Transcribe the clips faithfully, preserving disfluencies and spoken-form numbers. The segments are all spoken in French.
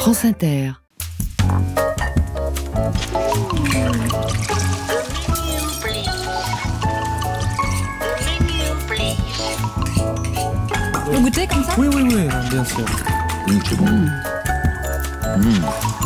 France Inter. Vous goûtez comme ça ? Oui, oui, oui, bien sûr. Mmh, c'est bon. Mmh. Mmh.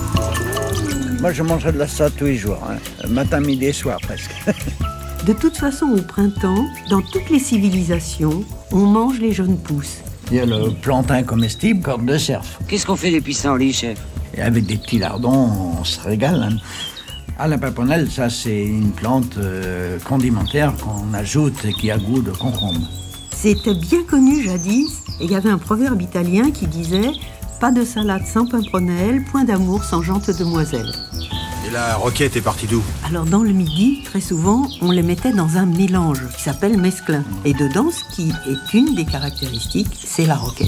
Moi, je mangerais de la salade tous les jours, hein. Matin, midi et soir presque. De toute façon, au printemps, dans toutes les civilisations, on mange les jeunes pousses. Il y a le plantain comestible, corde de cerf. Qu'est-ce qu'on fait des pissenlits, chef ? Et avec des petits lardons, on se régale, hein. Ah, la pimprenelle, ça, c'est une plante euh, condimentaire qu'on ajoute et qui a goût de concombre. C'était bien connu jadis, et il y avait un proverbe italien qui disait « Pas de salade sans pimprenelle, point d'amour sans gente demoiselle ». Et la roquette est partie d'où ? Alors dans le midi, très souvent, on les mettait dans un mélange qui s'appelle mesclun. Et dedans, ce qui est une des caractéristiques, c'est la roquette.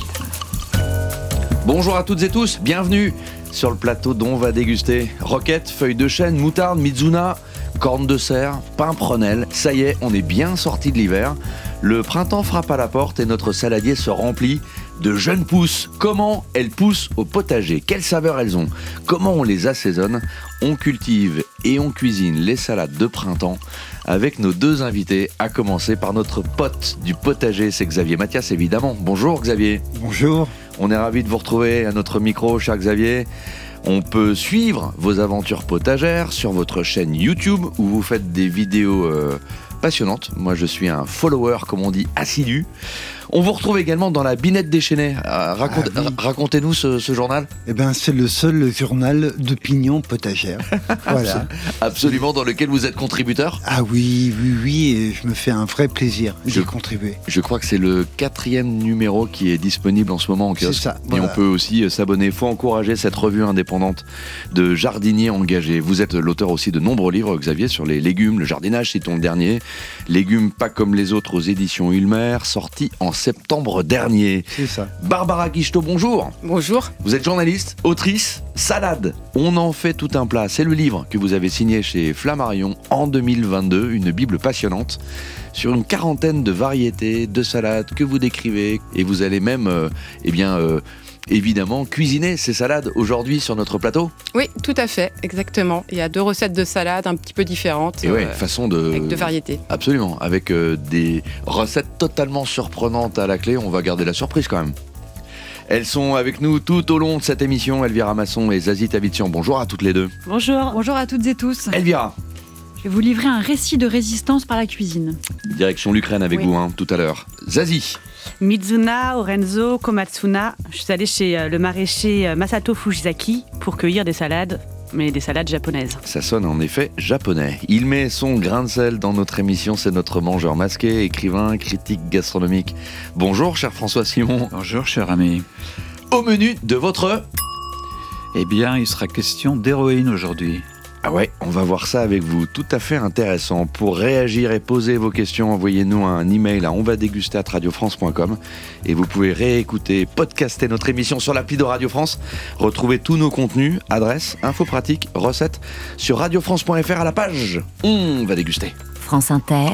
Bonjour à toutes et tous, bienvenue sur le plateau dont on va déguster roquette, feuilles de chêne, moutarde, mizuna, cornes de cerf, pimprenelle. Ça y est, on est bien sorti de l'hiver. Le printemps frappe à la porte et notre saladier se remplit de jeunes pousses. Comment elles poussent au potager ? Quelles saveurs elles ont ? Comment on les assaisonne ? On cultive et on cuisine les salades de printemps avec nos deux invités, à commencer par notre pote du potager, c'est Xavier Mathias évidemment. Bonjour Xavier. Bonjour. On est ravis de vous retrouver à notre micro, cher Xavier. On peut suivre vos aventures potagères sur votre chaîne YouTube où vous faites des vidéos euh, passionnantes. Moi, je suis un follower, comme on dit, assidu. On vous retrouve également dans la Binette déchaînée. Euh, raconte, ah oui. ra- racontez-nous ce, ce journal. Eh ben, c'est le seul journal d'opinion potagère. Voilà. Absolument, dans lequel vous êtes contributeur. Ah oui, oui, oui, et je me fais un vrai plaisir je, d'y contribuer. Je crois que c'est le quatrième numéro qui est disponible en ce moment en kiosque. C'est ça. Et Voilà. on peut aussi s'abonner. Il faut encourager cette revue indépendante de jardiniers engagés. Vous êtes l'auteur aussi de nombreux livres, Xavier, sur les légumes, le jardinage, citons le dernier. Légumes pas comme les autres aux éditions Ulmer, sorti en septembre dernier. C'est ça. Barbara Guichetot, bonjour. Bonjour. Vous êtes journaliste, autrice, salade. On en fait tout un plat. C'est le livre que vous avez signé chez Flammarion en deux mille vingt-deux, une bible passionnante sur une quarantaine de variétés de salades que vous décrivez. Et vous allez même, euh, eh bien, euh, évidemment, cuisiner ces salades aujourd'hui sur notre plateau. Oui, tout à fait, exactement. Il y a deux recettes de salade un petit peu différentes. Et ouais, euh, façon de... Avec deux variétés. Absolument, avec euh, des recettes totalement surprenantes à la clé. On va garder la surprise quand même. Elles sont avec nous tout au long de cette émission, Elvira Masson et Zazie Tavitian. Bonjour à toutes les deux. Bonjour. Bonjour à toutes et tous. Elvira. Je vais vous livrer un récit de résistance par la cuisine. Direction l'Ukraine avec oui. vous, hein, tout à l'heure. Zazie. Mizuna, Orenzo, Komatsuna. Je suis allée chez le maraîcher Masato Fujisaki pour cueillir des salades, mais des salades japonaises. Ça sonne en effet japonais. Il met son grain de sel dans notre émission, c'est notre mangeur masqué, écrivain, critique gastronomique. Bonjour, cher François Simon. Bonjour, cher ami. Au menu de votre... Eh bien, il sera question d'héroïne aujourd'hui. Ah ouais, on va voir ça avec vous, tout à fait intéressant. Pour réagir et poser vos questions, envoyez-nous un email à onvadéguster arobase radiofrance point com et vous pouvez réécouter, podcaster notre émission sur l'appli de Radio France. Retrouvez tous nos contenus, adresses, infos pratiques, recettes sur radiofrance point f r à la page On va déguster. France Inter,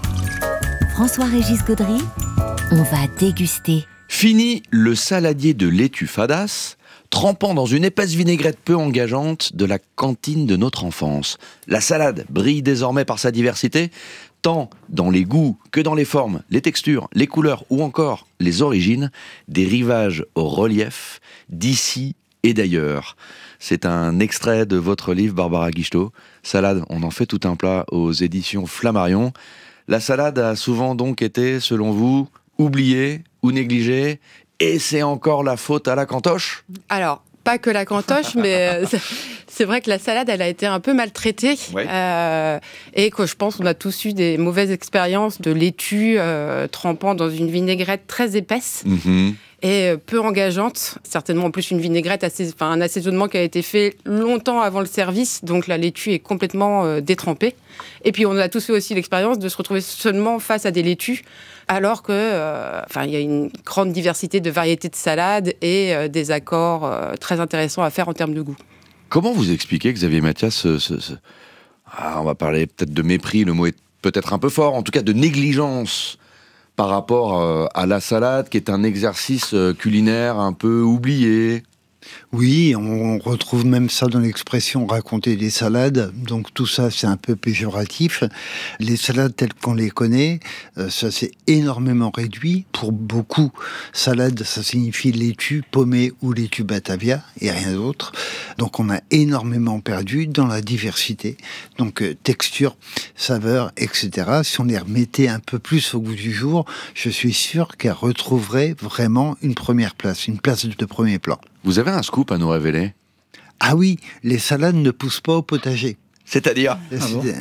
François-Régis Gaudry, on va déguster. Fini le saladier de laitue fadasse, trempant dans une épaisse vinaigrette peu engageante de la cantine de notre enfance. La salade brille désormais par sa diversité, tant dans les goûts que dans les formes, les textures, les couleurs ou encore les origines, des rivages au relief d'ici et d'ailleurs. C'est un extrait de votre livre, Barbara Guichetot. Salade, on en fait tout un plat aux éditions Flammarion. La salade a souvent donc été, selon vous, oubliée ou négligée. Et c'est encore la faute à la cantoche ? Alors, pas que la cantoche, mais c'est, c'est vrai que la salade, elle a été un peu maltraitée. Ouais. Euh, et que je pense qu'on a tous eu des mauvaises expériences de laitue euh, trempant dans une vinaigrette très épaisse. Mm-hmm. Et peu engageante, certainement en plus une vinaigrette, assez, enfin un assaisonnement qui a été fait longtemps avant le service, donc la laitue est complètement euh, détrempée. Et puis on a tous fait aussi l'expérience de se retrouver seulement face à des laitues, alors que, euh, enfin, il y a une grande diversité de variétés de salades et euh, des accords euh, très intéressants à faire en termes de goût. Comment vous expliquez, Xavier Mathias, ce, ce, ce... Ah, on va parler peut-être de mépris, le mot est peut-être un peu fort, en tout cas de négligence par rapport euh, à la salade, qui est un exercice euh, culinaire un peu oublié. Oui, on retrouve même ça dans l'expression raconter des salades. Donc tout ça, c'est un peu péjoratif. Les salades telles qu'on les connaît, euh, ça s'est énormément réduit. Pour beaucoup, salade, ça signifie laitue, pommée ou laitue Batavia et rien d'autre. Donc on a énormément perdu dans la diversité. Donc euh, texture, saveur, et cetera. Si on les remettait un peu plus au goût du jour, je suis sûr qu'elles retrouveraient vraiment une première place, une place de premier plan. Vous avez un scoop à nous révéler? Ah oui, les salades ne poussent pas au potager. C'est-à-dire? C'est, ah bon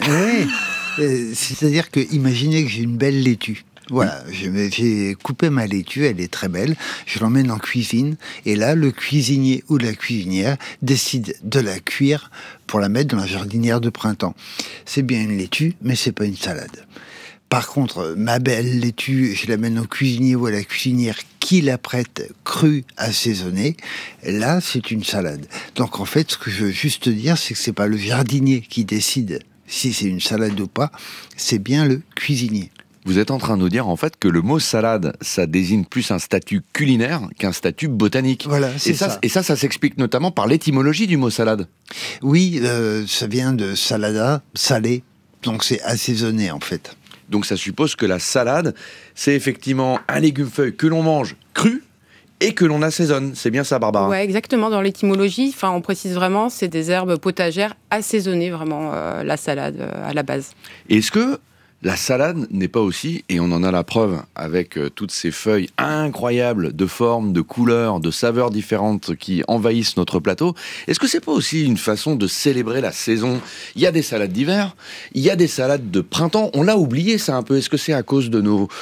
oui, c'est-à-dire que, imaginez que j'ai une belle laitue. Voilà, oui. J'ai coupé ma laitue, elle est très belle, je l'emmène en cuisine, et là, le cuisinier ou la cuisinière décide de la cuire pour la mettre dans la jardinière de printemps. C'est bien une laitue, mais c'est pas une salade. Par contre, ma belle laitue, je l'amène au cuisinier ou à la cuisinière qui la prête crue, assaisonnée. Là, c'est une salade. Donc en fait, ce que je veux juste dire, c'est que c'est pas le jardinier qui décide si c'est une salade ou pas, c'est bien le cuisinier. Vous êtes en train de nous dire en fait que le mot salade, ça désigne plus un statut culinaire qu'un statut botanique. Voilà, c'est et ça, ça. Et ça, ça s'explique notamment par l'étymologie du mot salade. Oui, euh, ça vient de salada, salé, donc c'est assaisonné en fait. Donc ça suppose que la salade, c'est effectivement un légume-feuille que l'on mange cru et que l'on assaisonne. C'est bien ça, Barbara? Ouais, exactement. Dans l'étymologie, enfin, on précise vraiment, c'est des herbes potagères assaisonnées, vraiment, euh, la salade euh, à la base. Est-ce que la salade n'est pas aussi, et on en a la preuve avec euh, toutes ces feuilles incroyables de formes, de couleurs, de saveurs différentes qui envahissent notre plateau, est-ce que c'est pas aussi une façon de célébrer la saison? Il y a des salades d'hiver, il y a des salades de printemps, on l'a oublié ça un peu. Est-ce que c'est à cause de nos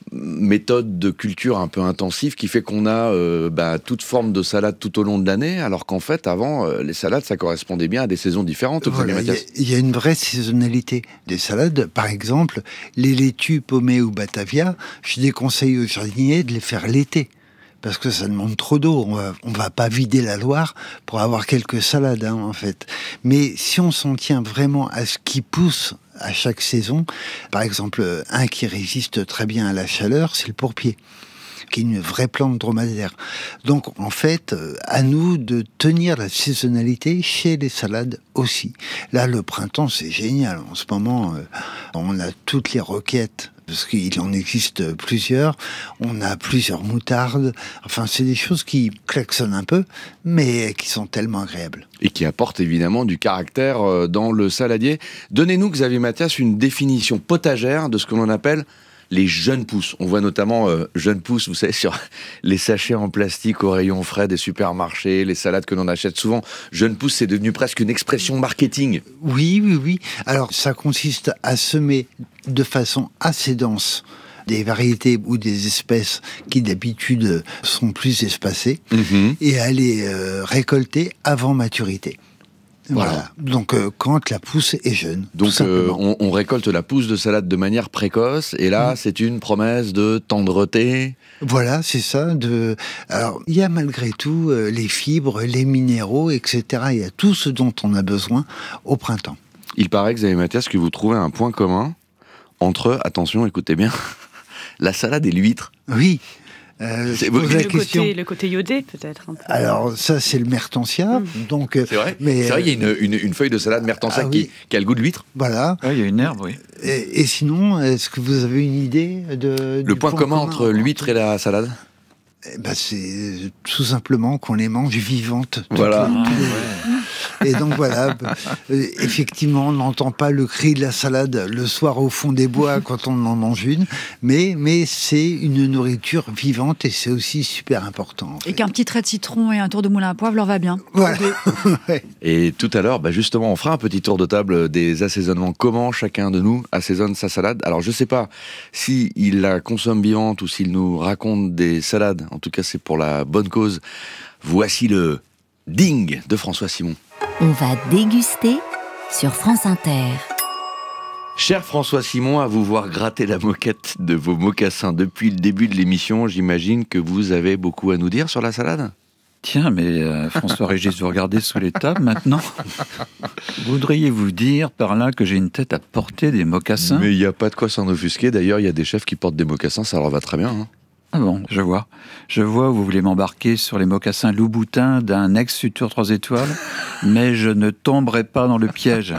méthode de culture un peu intensive qui fait qu'on a euh, bah, toute forme de salade tout au long de l'année, alors qu'en fait, avant, euh, les salades, ça correspondait bien à des saisons différentes. Voilà, il y, y a une vraie saisonnalité des salades. Par exemple, les laitues, pommées ou Batavia, je déconseille aux jardiniers de les faire l'été. Parce que ça demande trop d'eau. On va, on va pas vider la Loire pour avoir quelques salades, hein, en fait. Mais si on s'en tient vraiment à ce qui pousse à chaque saison, par exemple, un qui résiste très bien à la chaleur, c'est le pourpier, qui est une vraie plante dromadaire. Donc, en fait, à nous de tenir la saisonnalité chez les salades aussi. Là, le printemps, c'est génial. En ce moment, on a toutes les roquettes, parce qu'il en existe plusieurs. On a plusieurs moutardes. Enfin, c'est des choses qui klaxonnent un peu, mais qui sont tellement agréables. Et qui apportent évidemment du caractère dans le saladier. Donnez-nous, Xavier Mathias, une définition potagère de ce que l'on appelle les jeunes pousses. On voit notamment euh, jeunes pousses, vous savez, sur les sachets en plastique au rayon frais des supermarchés, les salades que l'on achète souvent. Jeunes pousses, c'est devenu presque une expression marketing. Oui, oui, oui. Alors, ça consiste à semer de façon assez dense des variétés ou des espèces qui d'habitude sont plus espacées, mmh. et à les euh, récolter avant maturité. Voilà. voilà. Donc, euh, quand la pousse est jeune. Donc, euh, on, on récolte la pousse de salade de manière précoce, et là, mmh. c'est une promesse de tendreté. Voilà, c'est ça. De... Alors, il y a malgré tout euh, les fibres, les minéraux, et cetera. Il y a tout ce dont on a besoin au printemps. Il paraît, Xavier Mathias, que vous trouvez un point commun entre, attention, écoutez bien, la salade et l'huître. Oui. Euh, c'est le, la question. Côté, le côté iodé, peut-être. Un peu. Alors, ça, c'est le mertensia. Mmh. Donc, c'est vrai, mais, c'est vrai, il y a une, une, une feuille de salade mertensia ah, qui, oui. qui a le goût de l'huître. Voilà. Ah, il y a une herbe, oui. Et, et sinon, est-ce que vous avez une idée de... Le point, point commun, commun entre l'huître et la salade? Eh ben, c'est tout simplement qu'on les mange vivantes. Voilà. Ah, ouais. Et donc voilà, euh, effectivement, on n'entend pas le cri de la salade le soir au fond des bois quand on en mange une, mais, mais c'est une nourriture vivante et c'est aussi super important. En fait. Et qu'un petit trait de citron et un tour de moulin à poivre leur va bien. Voilà. Ouais. Et tout à l'heure, bah justement, on fera un petit tour de table des assaisonnements. Comment chacun de nous assaisonne sa salade? Alors je ne sais pas s'il la consomme vivante ou s'il nous raconte des salades. En tout cas, c'est pour la bonne cause. Voici le ding de François Simon. On va déguster sur France Inter. Cher François Simon, à vous voir gratter la moquette de vos mocassins depuis le début de l'émission, j'imagine que vous avez beaucoup à nous dire sur la salade? Tiens, mais euh, François-Régis, vous regardez sous les tables maintenant. Voudriez-vous dire par là que j'ai une tête à porter des mocassins? Mais il n'y a pas de quoi s'en offusquer. D'ailleurs, il y a des chefs qui portent des mocassins, ça leur va très bien. Hein. Ah bon, je vois. Je vois où vous voulez m'embarquer sur les mocassins Louboutin d'un ex-futur trois étoiles, mais je ne tomberai pas dans le piège.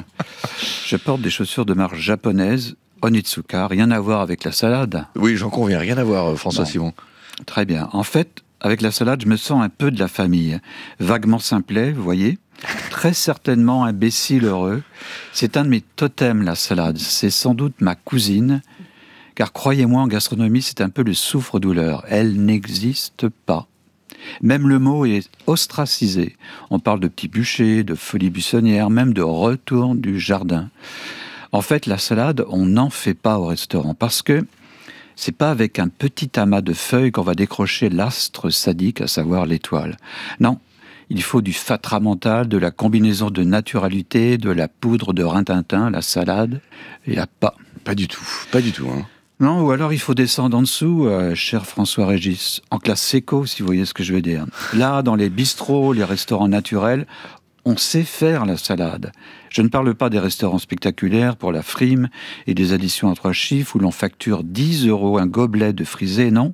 Je porte des chaussures de marque japonaise, Onitsuka, rien à voir avec la salade. Oui, j'en conviens, rien à voir, François bon. Simon. Très bien. En fait, avec la salade, je me sens un peu de la famille. Vaguement simplet, vous voyez ? Très certainement imbécile heureux. C'est un de mes totems, la salade. C'est sans doute ma cousine. Car croyez-moi, en gastronomie, c'est un peu le souffre-douleur. Elle n'existe pas. Même le mot est ostracisé. On parle de petits bûchers, de folie buissonnière, même de retour du jardin. En fait, la salade, on n'en fait pas au restaurant parce que c'est pas avec un petit amas de feuilles qu'on va décrocher l'astre sadique, à savoir l'étoile. Non, il faut du fatras mental, de la combinaison de naturalité, de la poudre de rintintin, la salade. Il n'y a pas. Pas du tout, pas du tout, hein. Non, ou alors il faut descendre en dessous, euh, cher François-Régis, en classe séco, si vous voyez ce que je veux dire. Là, dans les bistrots, les restaurants naturels, on sait faire la salade. Je ne parle pas des restaurants spectaculaires pour la frime et des additions à trois chiffres où l'on facture dix euros un gobelet de frisé, non.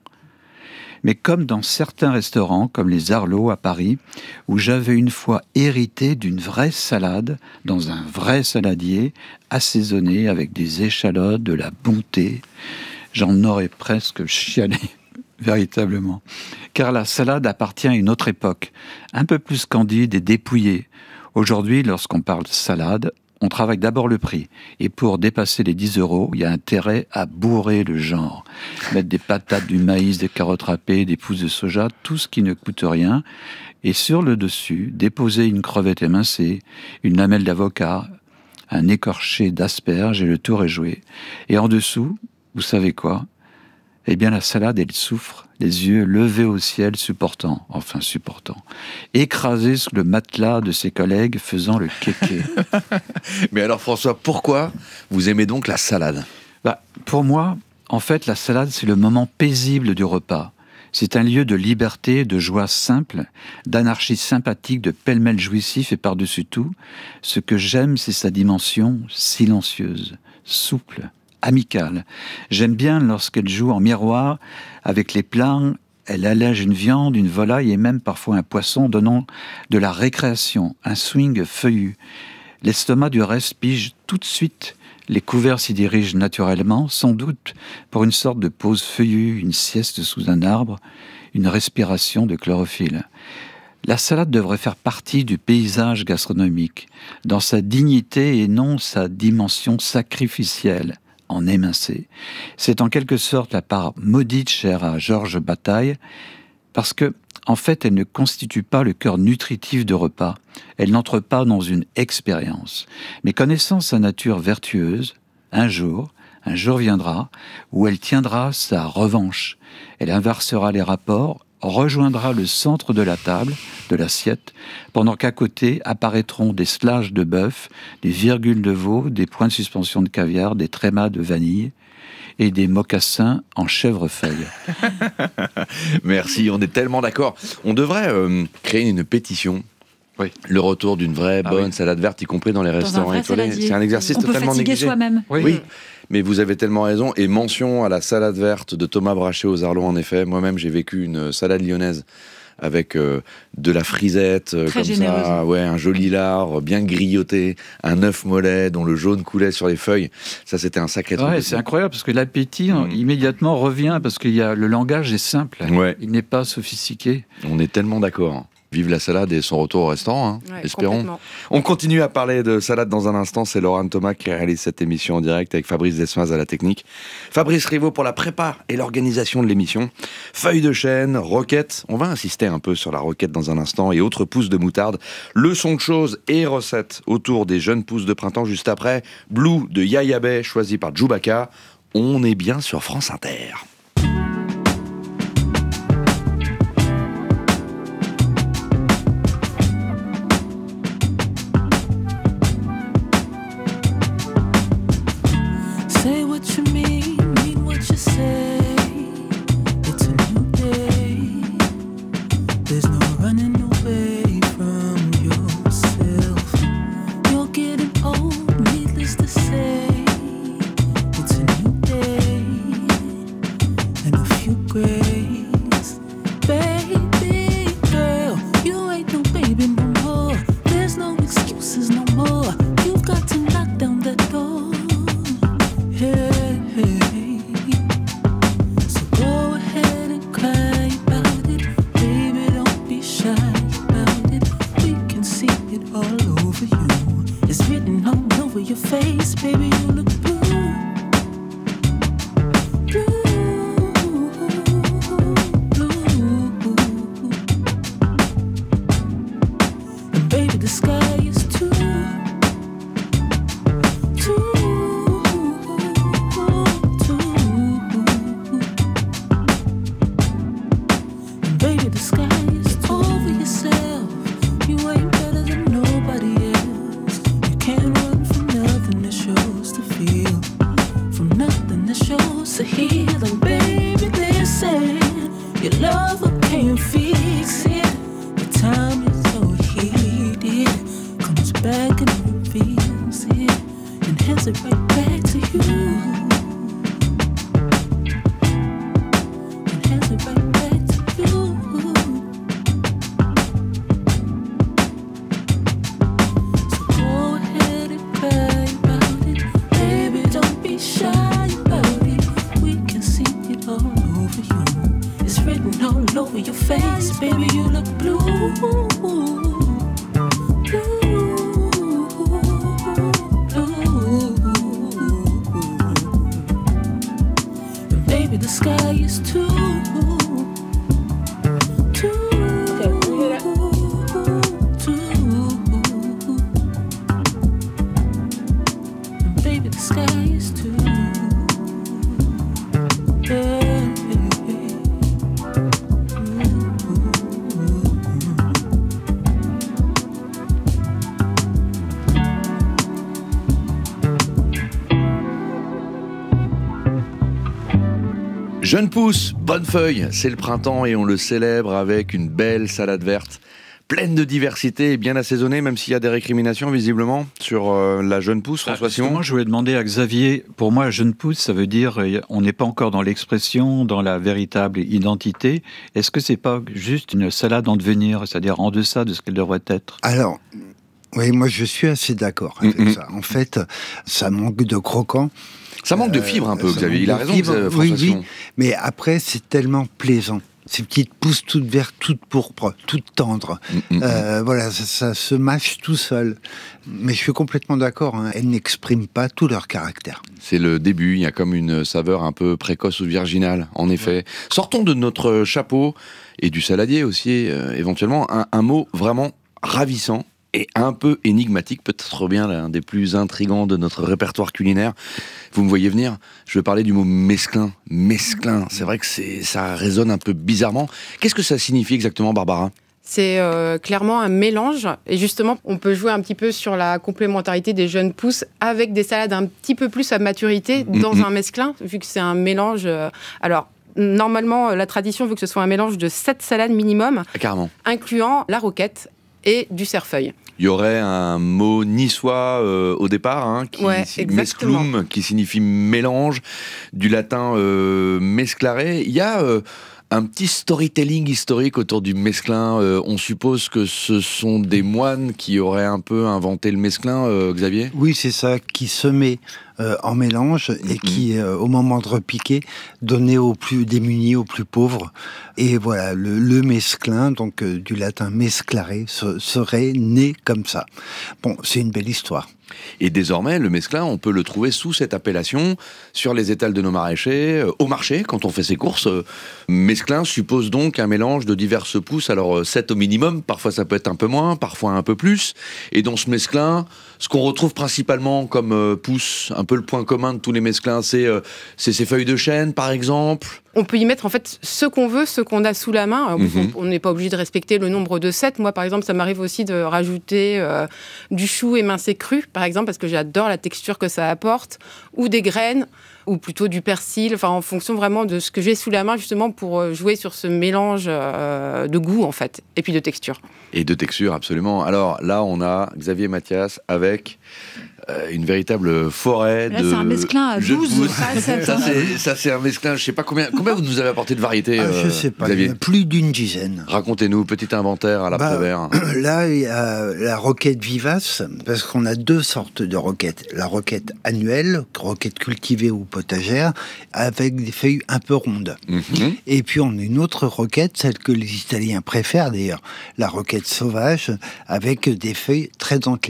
Mais comme dans certains restaurants, comme les Arlots à Paris, où j'avais une fois hérité d'une vraie salade dans un vrai saladier, assaisonné avec des échalotes, de la bonté, j'en aurais presque chialé, véritablement. Car la salade appartient à une autre époque, un peu plus candide et dépouillée. Aujourd'hui, lorsqu'on parle salade, on travaille d'abord le prix. Et pour dépasser les dix euros, il y a intérêt à bourrer le genre. Mettre des patates, du maïs, des carottes râpées, des pousses de soja, tout ce qui ne coûte rien. Et sur le dessus, déposer une crevette émincée, une lamelle d'avocat, un écorché d'asperges et le tour est joué. Et en dessous, vous savez quoi ? Eh bien, la salade, elle souffre, les yeux levés au ciel, supportant, enfin supportant, écrasé sous le matelas de ses collègues, faisant le kéké. Mais alors, François, pourquoi vous aimez donc la salade ? Bah, pour moi, en fait, la salade, c'est le moment paisible du repas. C'est un lieu de liberté, de joie simple, d'anarchie sympathique, de pêle-mêle jouissif, et par-dessus tout, ce que j'aime, c'est sa dimension silencieuse, souple, amicale. J'aime bien lorsqu'elle joue en miroir avec les plats. Elle allège une viande, une volaille et même parfois un poisson, donnant de la récréation, un swing feuillu. L'estomac du reste pige tout de suite. Les couverts s'y dirigent naturellement, sans doute pour une sorte de pause feuillue, une sieste sous un arbre, une respiration de chlorophylle. La salade devrait faire partie du paysage gastronomique, dans sa dignité et non sa dimension sacrificielle. En émincé. C'est en quelque sorte la part maudite chère à Georges Bataille, parce que, en fait, elle ne constitue pas le cœur nutritif de repas. Elle n'entre pas dans une expérience. Mais connaissant sa nature vertueuse, un jour, un jour viendra où elle tiendra sa revanche. Elle inversera les rapports, rejoindra le centre de la table, de l'assiette, pendant qu'à côté apparaîtront des slages de bœuf, des virgules de veau, des points de suspension de caviar, des trémas de vanille et des mocassins en chèvrefeuille. Merci, on est tellement d'accord. On devrait euh, créer une pétition. Oui. Le retour d'une vraie ah bonne oui. salade verte, y compris dans les dans restaurants étoilés. C'est un exercice on totalement peut négligé. Soi-même. Oui. oui, mais vous avez tellement raison. Et mention à la salade verte de Thomas Brachet aux Arlots, en effet. Moi-même, j'ai vécu une salade lyonnaise avec euh, de la frisette, euh, comme généreuse. ça, ouais, un joli lard bien grillotté, un œuf mollet dont le jaune coulait sur les feuilles. Ça, c'était un sacré truc. Ouais, c'est incroyable parce que l'appétit mmh. immédiatement revient parce que y a, le langage est simple. Ouais. Il n'est pas sophistiqué. On est tellement d'accord. Vive la salade et son retour au restaurant, hein, ouais, espérons. On continue à parler de salade dans un instant. C'est Laurent Thomas qui réalise cette émission en direct avec Fabrice Dessoins à la technique. Fabrice Rivaud pour la prépa et l'organisation de l'émission. Feuille de chêne, roquette. On va insister un peu sur la roquette dans un instant et autres pousses de moutarde. Leçons de choses et recettes autour des jeunes pousses de printemps juste après. Blue de Yaya Bey choisi par Djoubaka. On est bien sur France Inter. Needless to say, it's a new day. face, baby, you look blue. The sky is too, too, too. And baby, the sky is too. Over yourself, you ain't better than nobody else. You can't run from nothing that shows to feel, from nothing that shows to heal. And baby, listen, your lover can't fix it. The time is so heated, comes back and reveals it, and hands it right back to you. And hands it right back to you. So go ahead and cry about it, baby, don't be shy about it. We can see it all over you. It's written all over your face, baby, you look blue. The sky is too, too, too. And baby, the sky is too. Yeah. Jeune pousse, bonne feuille, c'est le printemps et on le célèbre avec une belle salade verte, pleine de diversité et bien assaisonnée, même s'il y a des récriminations visiblement sur euh, la jeune pousse, François Simon. Moi, je voulais demander à Xavier, pour moi, jeune pousse, ça veut dire on n'est pas encore dans l'expression, dans la véritable identité. Est-ce que c'est pas juste une salade en devenir, c'est-à-dire en deçà de ce qu'elle devrait être ? Alors, oui, moi je suis assez d'accord avec mm-hmm. ça. En fait, ça manque de croquant. Ça manque de fibres un peu, euh, Xavier. Il a raison, François oui, oui, Simon. Mais après, c'est tellement plaisant. Ces petites pousses toutes vertes, toutes pourpres, toutes tendres. Mm-hmm. Euh, voilà, ça, ça se mâche tout seul. Mais je suis complètement d'accord, hein, elles n'expriment pas tout leur caractère. C'est le début, il y a comme une saveur un peu précoce ou virginale, en effet. Ouais. Sortons de notre chapeau, et du saladier aussi, euh, éventuellement, un, un mot vraiment ravissant et un peu énigmatique, peut-être bien l'un des plus intrigants de notre répertoire culinaire. Vous me voyez venir, je vais parler du mot mesclin. Mesclin, c'est vrai que c'est, ça résonne un peu bizarrement. Qu'est-ce que ça signifie exactement, Barbara ? C'est euh, clairement un mélange. Et justement, on peut jouer un petit peu sur la complémentarité des jeunes pousses avec des salades un petit peu plus à maturité dans mmh. un mesclin, vu que c'est un mélange... Euh, alors, normalement, la tradition veut que ce soit un mélange de sept salades minimum, Carrément. incluant la roquette et du cerfeuil. Il y aurait un mot niçois euh, au départ, hein, qui ouais, mesclum, qui signifie mélange, du latin euh, mesclare. Il y a euh, un petit storytelling historique autour du mesclin. Euh, on suppose que ce sont des moines qui auraient un peu inventé le mesclin, euh, Xavier ? Oui, c'est ça, qui se met euh, en mélange et mm-hmm. qui, euh, au moment de repiquer, donnait aux plus démunis, aux plus pauvres. Et voilà, le, le mesclin, donc euh, du latin mesclare, se, serait né comme ça. Bon, c'est une belle histoire. Et désormais, le mesclin, on peut le trouver sous cette appellation sur les étals de nos maraîchers, euh, au marché, quand on fait ses courses. Euh, mesclin suppose donc un mélange de diverses pousses, alors euh, sept au minimum, parfois ça peut être un peu moins, parfois un peu plus. Et dans ce mesclin, ce qu'on retrouve principalement comme euh, pousses, un peu le point commun de tous les mesclins, c'est, euh, c'est ces feuilles de chêne, par exemple. On peut y mettre en fait ce qu'on veut, ce qu'on a sous la main. Alors, mm-hmm. On n'est pas obligé de respecter le nombre de sept. Moi, par exemple, ça m'arrive aussi de rajouter euh, du chou émincé cru, par exemple, parce que j'adore la texture que ça apporte, ou des graines, ou plutôt du persil, enfin en fonction vraiment de ce que j'ai sous la main, justement pour jouer sur ce mélange euh, de goût, en fait, et puis de texture. Et de texture, absolument. Alors là, on a Xavier Mathias avec... Euh, une véritable forêt là, de... c'est un mesclin à douze. Ça, ça, c'est, ça, c'est un mesclin, je sais pas combien... Combien vous nous avez apporté de variétés, ah, euh, Je sais pas, Xavier ? il y a plus d'une dizaine. Racontez-nous, petit inventaire à la bah, Prévert. Là, il y a la roquette vivace, parce qu'on a deux sortes de roquettes. La roquette annuelle, roquette cultivée ou potagère, avec des feuilles un peu rondes. Mm-hmm. Et puis, on a une autre roquette, celle que les Italiens préfèrent d'ailleurs, la roquette sauvage, avec des feuilles très dentelées.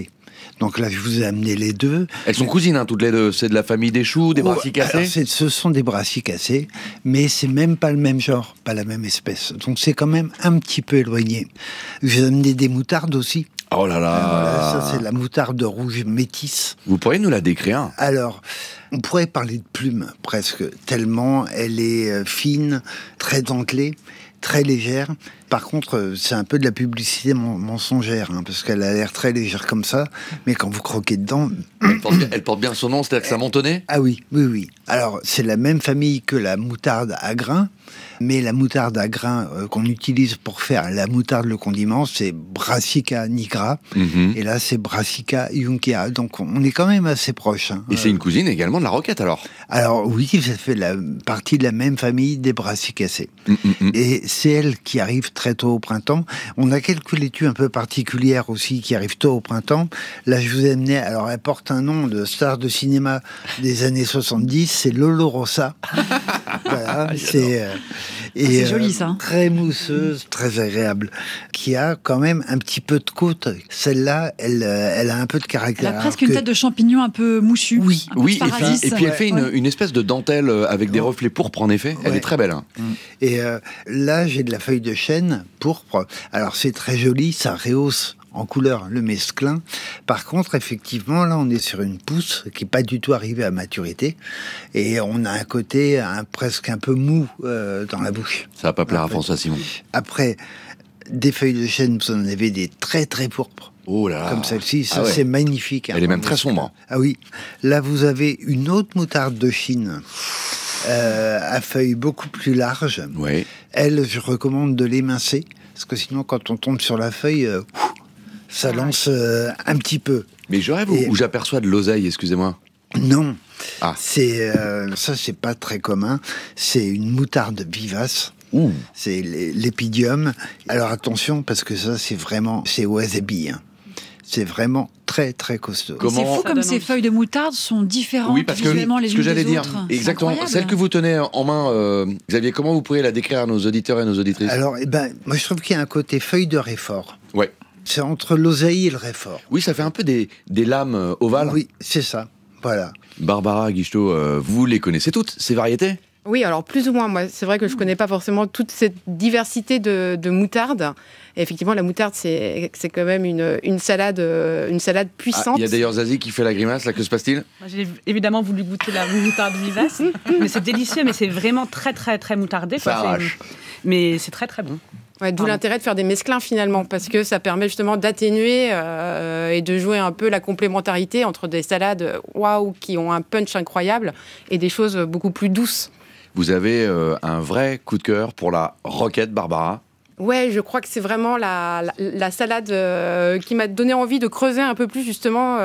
Donc là, je vous ai amené les deux. Elles sont cousines, hein, toutes les deux. C'est de la famille des choux, des Oh, brassicacées. alors, c'est- ce sont des brassicacées, mais c'est même pas le même genre, pas la même espèce. Donc c'est quand même un petit peu éloigné. J'ai amené des moutardes aussi. Oh là là. Voilà, ça c'est la moutarde rouge métisse. Vous pourriez nous la décrire? Alors, on pourrait parler de plume presque, tellement elle est euh, fine, très dentelée, très légère. Par contre, euh, c'est un peu de la publicité men- mensongère, hein, parce qu'elle a l'air très légère comme ça, mais quand vous croquez dedans... Elle porte bien, elle porte bien son nom, c'est-à-dire que ça montonnait? Ah oui, oui, oui. Alors, c'est la même famille que la moutarde à grains, mais la moutarde à grains euh, qu'on utilise pour faire la moutarde, le condiment, c'est Brassica nigra, Mhm. et là, c'est Brassica junkea. Donc, on est quand même assez proches. Hein. Et c'est une cousine également de la roquette, alors? Alors oui, ça fait la, partie de la même famille des brassicacées. Mm, mm, mm. Et c'est elle qui arrive très tôt au printemps. On a quelques laitues un peu particulières aussi qui arrivent tôt au printemps. Là, je vous ai amené, alors elle porte un nom de star de cinéma des années soixante-dix, c'est Lolo Rossa. Voilà, c'est... euh, et, c'est joli, ça. Très mousseuse, très agréable, qui a quand même un petit peu de côte. Celle-là, elle, euh, elle a un peu de caractère. Elle a presque alors une que- tête de champignon un peu moussu. Oui, un peu Oui, de et puis, paradis. et puis elle fait une, Ouais. une espèce de dentelle euh, avec des reflets pourpres, en effet. Elle Ouais. est très belle. hein. Et euh, là, j'ai de la feuille de chêne pourpre. Alors, c'est très joli, ça rehausse en couleur le mesclin. Par contre, effectivement, là, on est sur une pousse qui n'est pas du tout arrivée à maturité. Et on a un côté un, presque un peu mou euh, dans la bouche. Ça va pas plaire à Après- François Simon. Après, des feuilles de chêne, vous en avez des très très pourpres. Oh là là. Comme celle-ci, ça Ah ouais. c'est magnifique. hein, Elle est même vraiment. très sombre. Ah oui, là vous avez une autre moutarde de Chine euh, à feuilles beaucoup plus larges. Oui. Elle, je recommande de l'émincer, parce que sinon quand on tombe sur la feuille, euh, ça lance euh, un petit peu. Mais je rêve où, Et- où j'aperçois de l'oseille, excusez-moi. Non, Ah. c'est euh, ça c'est pas très commun. C'est une moutarde vivace. Ouh. C'est l'é- l'épidium. Alors attention, parce que ça c'est vraiment, c'est wasabi. hein. C'est vraiment très très costaud. Comment- C'est fou Ça comme donne ces envie. feuilles de moutarde sont différentes Oui, parce que visuellement les ce unes que j'allais des dire, autres. C'est exactement. incroyable. Celle que vous tenez en main, euh, Xavier, comment vous pourriez la décrire à nos auditeurs et nos auditrices? Alors, eh ben, moi je trouve qu'il y a un côté feuille de réfort. Ouais. C'est entre l'oseille et le réfort. Oui, ça fait un peu des, des lames euh, ovales. Oui, c'est ça. Voilà. Barbara Guichetot, euh, vous les connaissez toutes, ces variétés? Oui, alors plus ou moins. Moi, c'est vrai que je connais pas forcément toute cette diversité de, de moutarde. Et effectivement, la moutarde, c'est c'est quand même une, une salade, euh, une salade Ah, puissante. il y a d'ailleurs Zazie qui fait la grimace, là, que se passe-t-il? Moi, J'ai évidemment voulu goûter la moutarde vivace, mais c'est délicieux, mais c'est vraiment très très très moutardé. Ça quoi. C'est- arrache. Mais c'est très très bon. Ouais, d'où Pardon. l'intérêt de faire des mesclins finalement, parce que ça permet justement d'atténuer euh, et de jouer un peu la complémentarité entre des salades waouh qui ont un punch incroyable et des choses beaucoup plus douces. Vous avez euh, un vrai coup de cœur pour la roquette, Barbara. Ouais, je crois que c'est vraiment la, la, la salade euh, qui m'a donné envie de creuser un peu plus justement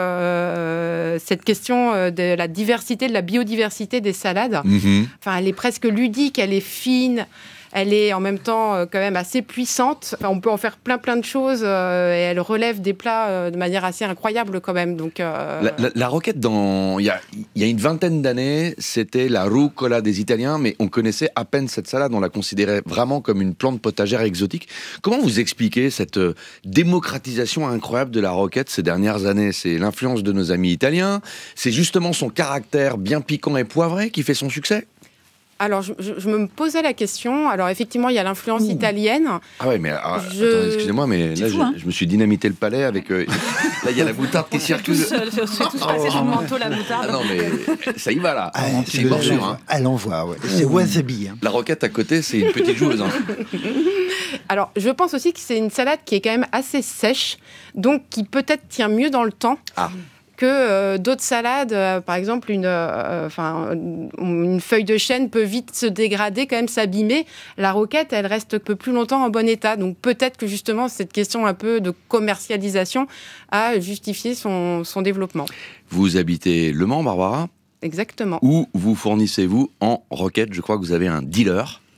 euh, cette question euh, de la diversité, de la biodiversité des salades. Mhm. Enfin, elle est presque ludique, elle est fine, elle est en même temps euh, quand même assez puissante. Enfin, on peut en faire plein plein de choses euh, et elle relève des plats euh, de manière assez incroyable quand même. Donc, euh, La, la- la roquette, dans il y a, il y a une vingtaine d'années, c'était la rucola des Italiens, mais on connaissait à peine cette salade, on la considérait vraiment comme une plante potagère exotique. Comment vous expliquez cette euh, démocratisation incroyable de la roquette ces dernières années? C'est l'influence de nos amis italiens, c'est justement son caractère bien piquant et poivré qui fait son succès? alors, je, je- je me posais la question. Alors, effectivement, il y a l'influence italienne. Ah ouais, mais ah, Je- attendez, excusez-moi, mais C'est là, fou, je, hein. je me suis dynamité le palais avec... euh, là, il y a la moutarde qui circule. Tous, euh, c'est c'est tous passé sous le manteau la moutarde. Ah non, mais ça y va, là. Ah, C'est une morsure, hein. Elle envoie, ouais. C'est wasabi. hein. La roquette à côté, c'est une petite joueuse. Hein. Alors, je pense aussi que c'est une salade qui est quand même assez sèche, donc qui peut-être tient mieux dans le temps. Ah. Que euh, d'autres salades, euh, par exemple une, euh, enfin, une feuille de chêne peut vite se dégrader, quand même s'abîmer. La roquette, elle reste un peu plus longtemps en bon état. Donc peut-être que justement cette question un peu de commercialisation a justifié son, son développement. Vous habitez Le Mans, Barbara? Exactement. Où vous fournissez-vous en roquette? Je crois que vous avez un dealer.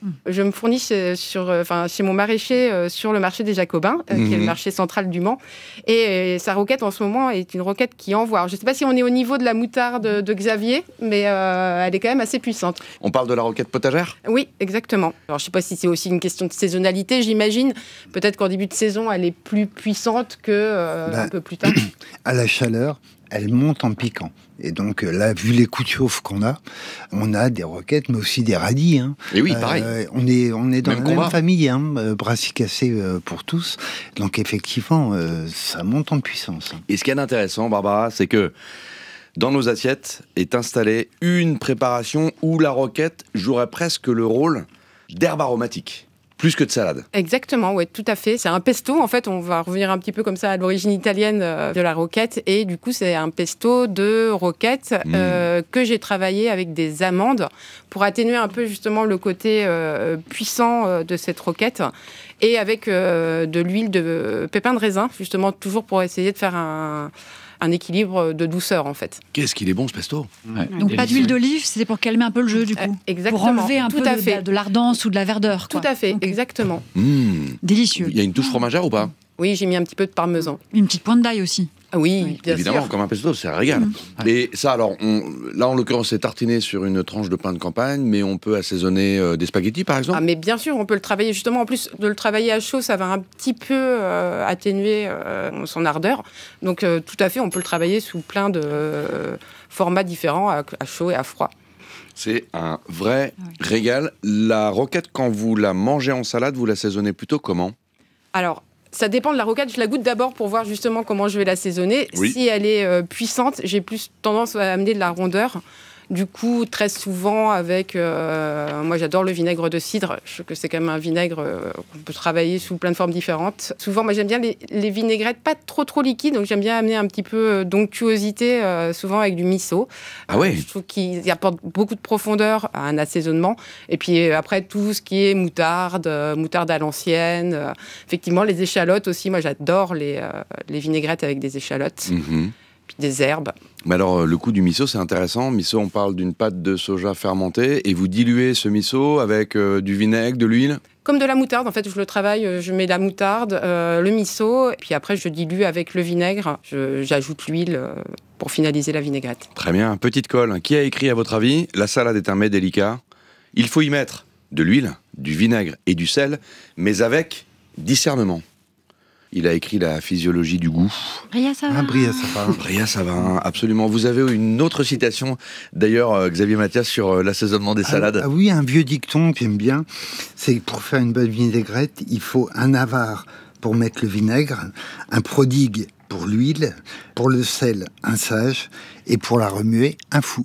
Je me fournis chez, sur, enfin, chez mon maraîcher euh, sur le marché des Jacobins, euh, mmh. qui est le marché central du Mans. Et, et sa roquette, en ce moment, est une roquette qui envoie. Alors, je ne sais pas si on est au niveau de la moutarde de, de Xavier, mais euh, elle est quand même assez puissante. On parle de la roquette potagère ? Oui, exactement. Alors, je ne sais pas si c'est aussi une question de saisonnalité, j'imagine. Peut-être qu'en début de saison, elle est plus puissante que euh, bah, un peu plus tard. À la chaleur, elle monte en piquant. Et donc là, vu les coups de chauffe qu'on a, on a des roquettes, mais aussi des radis. Hein. Et oui, pareil. Euh, on est on est dans même la combat. même famille, hein, euh, brassicacées euh, pour tous. Donc effectivement, euh, ça monte en puissance. Et ce qui est intéressant, Barbara, c'est que dans nos assiettes est installée une préparation où la roquette jouerait presque le rôle d'herbe aromatique. Plus que de salade. Exactement, oui, tout à fait. C'est un pesto, en fait, on va revenir un petit peu comme ça à l'origine italienne euh, de la roquette. Et du coup, c'est un pesto de roquette mmh. euh, que j'ai travaillé avec des amandes pour atténuer un peu justement le côté euh, puissant euh, de cette roquette. Et avec euh, de l'huile de pépins de raisin, justement, toujours pour essayer de faire un... un équilibre de douceur, en fait. Qu'est-ce qu'il est bon, ce pesto ? Ouais. Donc délicieux. Pas d'huile d'olive, c'est pour calmer un peu le jeu, du coup. Euh, exactement. Pour enlever un Tout peu à de, fait. de, de l'ardence ou de la verdeur, quoi. Tout à fait, okay. exactement. Mmh. Délicieux. Il y a une touche fromagère ou pas ? Oui, j'ai mis un petit peu de parmesan. Une petite pointe d'ail aussi. Ah oui, oui, bien évidemment, sûr. comme un pesto, c'est un régal. Mmh. Et ça, alors, on, là, en l'occurrence, c'est tartiné sur une tranche de pain de campagne, mais on peut assaisonner euh, des spaghettis, par exemple ? Ah, mais bien sûr, on peut le travailler. Justement, en plus de le travailler à chaud, ça va un petit peu euh, atténuer euh, son ardeur. Donc, euh, tout à fait, on peut le travailler sous plein de euh, formats différents, à, à chaud et à froid. C'est un vrai oui. régal. La roquette, quand vous la mangez en salade, vous l'assaisonnez plutôt comment ? Alors, ça dépend de la roquette. Je la goûte d'abord pour voir justement comment je vais l'assaisonner. Oui. Si elle est euh, puissante, j'ai plus tendance à amener de la rondeur. Du coup, très souvent, avec... Euh, moi, j'adore le vinaigre de cidre. Je trouve que c'est quand même un vinaigre euh, qu'on peut travailler sous plein de formes différentes. Souvent, moi, j'aime bien les, les vinaigrettes pas trop, trop liquides. Donc, j'aime bien amener un petit peu d'onctuosité, euh, souvent avec du miso. Ah ouais. Euh, je trouve qu'il apporte beaucoup de profondeur à un assaisonnement. Et puis, après, tout ce qui est moutarde, euh, moutarde à l'ancienne. Euh, effectivement, les échalotes aussi. Moi, j'adore les, euh, les vinaigrettes avec des échalotes. Mmh. Des herbes. Mais alors, le coup du miso, c'est intéressant. Miso, on parle d'une pâte de soja fermentée et vous diluez ce miso avec euh, du vinaigre, de l'huile ? Comme de la moutarde, en fait, je le travaille, je mets la moutarde, euh, le miso, et puis après, je dilue avec le vinaigre. Je, j'ajoute l'huile euh, pour finaliser la vinaigrette. Très bien. Petite colle. Qui a écrit, à votre avis, la salade est un mets délicat ? Il faut y mettre de l'huile, du vinaigre et du sel, mais avec discernement. Il a écrit La physiologie du goût. Bria Savin. Ah, Bria Savin. Bria Savin, absolument. Vous avez une autre citation, d'ailleurs, euh, Xavier Mathias, sur euh, l'assaisonnement des salades. Ah, ah oui, un vieux dicton que j'aime bien, c'est que pour faire une bonne vinaigrette, il faut un avare pour mettre le vinaigre, un prodigue pour l'huile, pour le sel, un sage, et pour la remuer, un fou.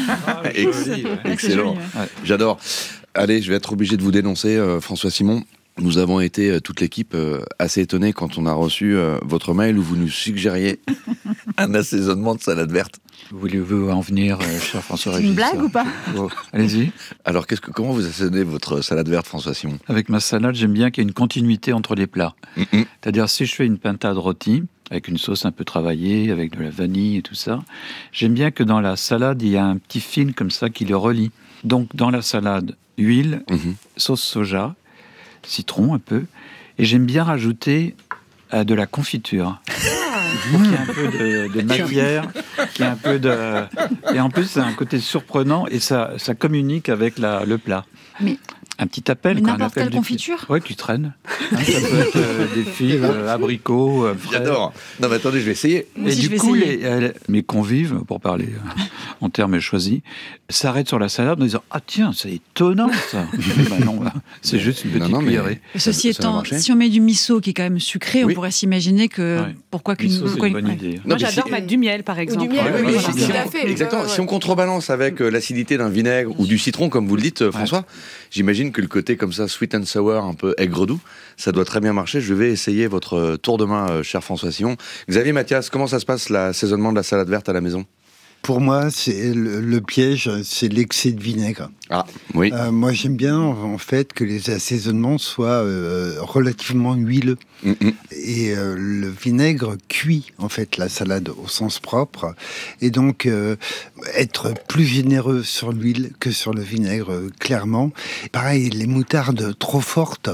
Excellent. Excellent. Ouais. J'adore. Allez, je vais être obligé de vous dénoncer, euh, François Simon. Nous avons été, euh, toute l'équipe, euh, assez étonnés quand on a reçu euh, votre mail où vous nous suggériez un assaisonnement de salade verte. Voulez-vous en venir, euh, cher François Régis ? Une blague ou pas ? Oh, allez-y. Alors, qu'est-ce que, comment vous assaisonnez votre salade verte, François Simon ? Avec ma salade, j'aime bien qu'il y ait une continuité entre les plats. Mm-hmm. C'est-à-dire, si je fais une pintade rôtie, avec une sauce un peu travaillée, avec de la vanille et tout ça, j'aime bien que dans la salade, il y a un petit fil comme ça qui le relie. Donc, dans la salade, huile, mm-hmm. sauce soja, citron un peu, et j'aime bien rajouter euh, de la confiture pour qu'il y ait un peu de, de matière, qu'il y ait un peu de... Et en plus, c'est un côté surprenant et ça, ça communique avec la, le plat. Mais... Un petit appel. Mais quoi, n'importe un appel quelle confiture ? Oui, qui traîne. Hein, ça peut être euh, des figues, euh, abricots, euh, fraises. J'adore. Non mais attendez, je vais essayer. Et du coup, les, euh, mes convives, pour parler euh, en termes choisis, s'arrêtent sur la salade en disant « Ah tiens, c'est étonnant ça !» Ben non, c'est juste une petite non, non, cuillerée. Ceci ça, étant, ça si on met du miso qui est quand même sucré, oui. on pourrait s'imaginer que... Ouais. Pourquoi qu'une... Miso, c'est une bonne ouais. idée. Moi, non, j'adore si... mettre du miel, par exemple. Ou du miel, ouais, oui, ouais, oui, si, tout à fait. Exactement. Ouais, ouais. Si on contrebalance avec euh, l'acidité d'un vinaigre ou du citron, comme vous le dites, euh, François, ouais. j'imagine que le côté comme ça, sweet and sour, un peu aigre-doux, ça doit très bien marcher. Je vais essayer votre tour de main, euh, cher François Simon. Xavier Mathias, comment ça se passe l'assaisonnement de la salade verte à la maison ? Pour moi, c'est le, le piège, c'est l'excès de vinaigre. Ah, oui. Euh, moi, j'aime bien, en fait, que les assaisonnements soient euh, relativement huileux. Mm-hmm. Et euh, le vinaigre cuit, en fait, la salade au sens propre. Et donc, euh, être plus généreux sur l'huile que sur le vinaigre, euh, clairement. Pareil, les moutardes trop fortes...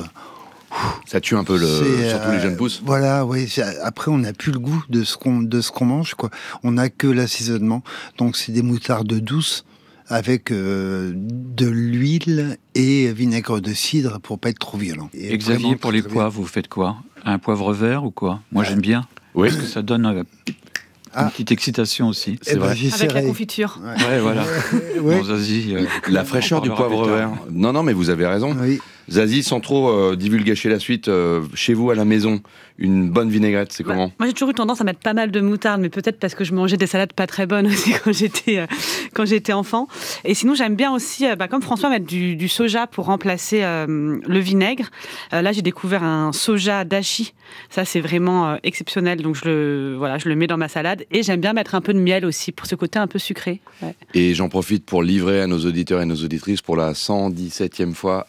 Ça tue un peu, le, surtout euh, les jeunes pousses. Voilà, oui. Après, on n'a plus le goût de ce qu'on de ce qu'on mange, quoi. On n'a que l'assaisonnement. Donc, c'est des moutardes douces avec euh, de l'huile et vinaigre de cidre pour pas être trop violent. Et, et Xavier, pour les poivres, vous faites quoi? Un poivre vert ou quoi? Moi, euh, j'aime bien. Oui. Parce que ça donne euh, ah. une petite excitation aussi. C'est vrai. Ben, avec la confiture. Ouais, ouais voilà. Ouais. Bon, Zazie, euh, la fraîcheur du poivre vert. Non, non, mais vous avez raison. Oui. Zazie, sans trop euh, divulgacher la suite, euh, chez vous à la maison, une bonne vinaigrette, c'est comment? Bah, moi, j'ai toujours eu tendance à mettre pas mal de moutarde, mais peut-être parce que je mangeais des salades pas très bonnes aussi quand j'étais, euh, quand j'étais enfant. Et sinon, j'aime bien aussi, euh, bah, comme François, mettre du, du soja pour remplacer euh, le vinaigre. Euh, là, j'ai découvert un soja dashi. Ça, c'est vraiment euh, exceptionnel. Donc, je le, voilà, je le mets dans ma salade. Et j'aime bien mettre un peu de miel aussi, pour ce côté un peu sucré. Ouais. Et j'en profite pour livrer à nos auditeurs et nos auditrices pour la cent dix-septième fois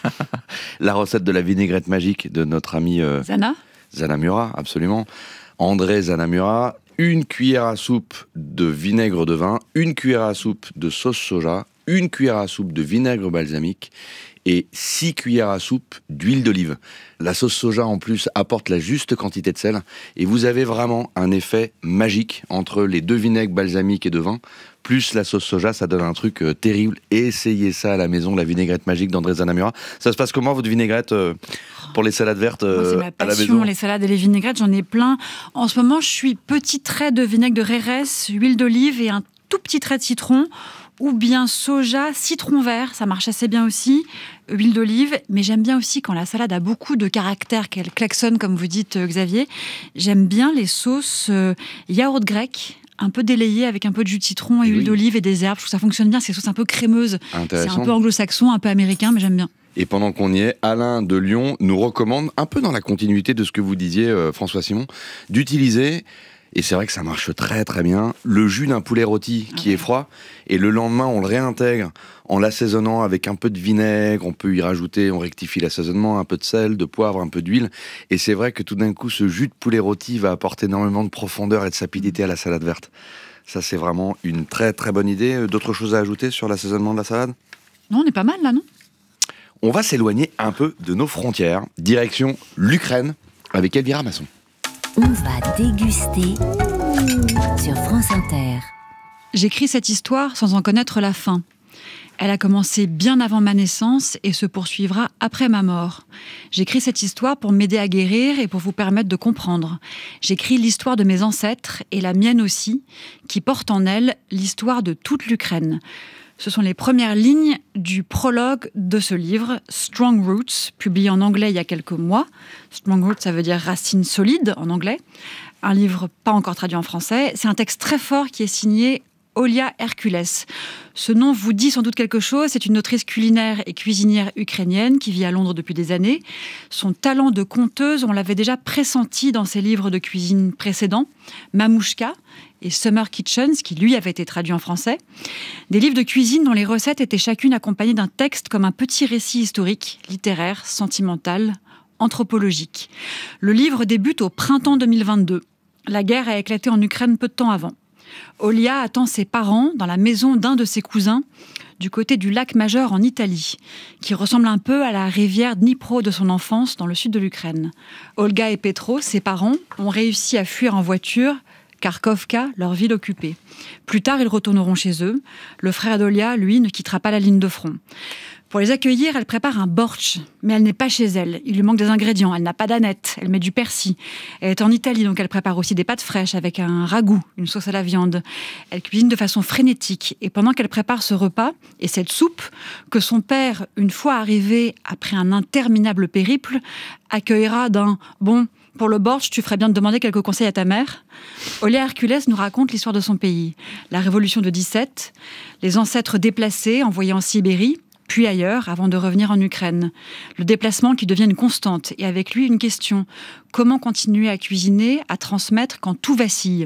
la recette de la vinaigrette magique de notre ami euh, Zana Zana Murat, absolument. André Zana Murat, une cuillère à soupe de vinaigre de vin, une cuillère à soupe de sauce soja, une cuillère à soupe de vinaigre balsamique et six cuillères à soupe d'huile d'olive. La sauce soja, en plus, apporte la juste quantité de sel et vous avez vraiment un effet magique entre les deux vinaigres balsamiques et de vin, plus la sauce soja, ça donne un truc euh, terrible. Essayez ça à la maison, la vinaigrette magique d'André Zana Murat. Ça se passe comment, votre vinaigrette euh, pour les salades vertes euh, Moi, c'est ma passion, les salades et les vinaigrettes, j'en ai plein. En ce moment, je suis petit trait de vinaigre de Rérès, huile d'olive et un tout petit trait de citron, ou bien soja, citron vert, ça marche assez bien aussi, huile d'olive, mais j'aime bien aussi quand la salade a beaucoup de caractère, qu'elle klaxonne, comme vous dites, Xavier. J'aime bien les sauces euh, yaourt grec, un peu délayé avec un peu de jus de citron et, et huile oui. d'olive et des herbes. Je trouve que ça fonctionne bien, c'est des sauces un peu crémeuses. C'est un peu anglo-saxon, un peu américain, mais j'aime bien. Et pendant qu'on y est, Alain de Lyon nous recommande, un peu dans la continuité de ce que vous disiez, euh, François Simon, d'utiliser, et c'est vrai que ça marche très très bien, le jus d'un poulet rôti qui okay. est froid, et le lendemain on le réintègre en l'assaisonnant avec un peu de vinaigre, on peut y rajouter, on rectifie l'assaisonnement, un peu de sel, de poivre, un peu d'huile, et c'est vrai que tout d'un coup ce jus de poulet rôti va apporter énormément de profondeur et de sapidité à la salade verte. Ça c'est vraiment une très très bonne idée. D'autres choses à ajouter sur l'assaisonnement de la salade? Non, on est pas mal là, non? On va s'éloigner un peu de nos frontières, direction l'Ukraine, avec Elvira Masson. On va déguster sur France Inter. J'écris cette histoire sans en connaître la fin. Elle a commencé bien avant ma naissance et se poursuivra après ma mort. J'écris cette histoire pour m'aider à guérir et pour vous permettre de comprendre. J'écris l'histoire de mes ancêtres et la mienne aussi, qui porte en elle l'histoire de toute l'Ukraine. Ce sont les premières lignes du prologue de ce livre, Strong Roots, publié en anglais il y a quelques mois. Strong Roots, ça veut dire racines solides en anglais. Un livre pas encore traduit en français. C'est un texte très fort qui est signé Olia Hercules. Ce nom vous dit sans doute quelque chose. C'est une autrice culinaire et cuisinière ukrainienne qui vit à Londres depuis des années. Son talent de conteuse, on l'avait déjà pressenti dans ses livres de cuisine précédents, Mamouchka et Summer Kitchens, qui lui avait été traduit en français. Des livres de cuisine dont les recettes étaient chacune accompagnées d'un texte comme un petit récit historique, littéraire, sentimental, anthropologique. Le livre débute au printemps deux mille vingt-deux. La guerre a éclaté en Ukraine peu de temps avant. Olia attend ses parents dans la maison d'un de ses cousins, du côté du lac Majeur en Italie, qui ressemble un peu à la rivière Dnipro de son enfance dans le sud de l'Ukraine. Olga et Petro, ses parents, ont réussi à fuir en voiture Kharkovka, leur ville occupée. Plus tard, ils retourneront chez eux. Le frère d'Olia, lui, ne quittera pas la ligne de front. Pour les accueillir, elle prépare un bortsch, mais elle n'est pas chez elle. Il lui manque des ingrédients. Elle n'a pas d'aneth, elle met du persil. Elle est en Italie, donc elle prépare aussi des pâtes fraîches avec un ragoût, une sauce à la viande. Elle cuisine de façon frénétique. Et pendant qu'elle prépare ce repas et cette soupe, que son père, une fois arrivé après un interminable périple, accueillera d'un « bon ». Pour le bortsch, tu ferais bien de demander quelques conseils à ta mère. Olia Hercules nous raconte l'histoire de son pays. La révolution de dix-sept, les ancêtres déplacés, envoyés en Sibérie, puis ailleurs, avant de revenir en Ukraine. Le déplacement qui devient une constante, et avec lui une question. Comment continuer à cuisiner, à transmettre quand tout vacille ?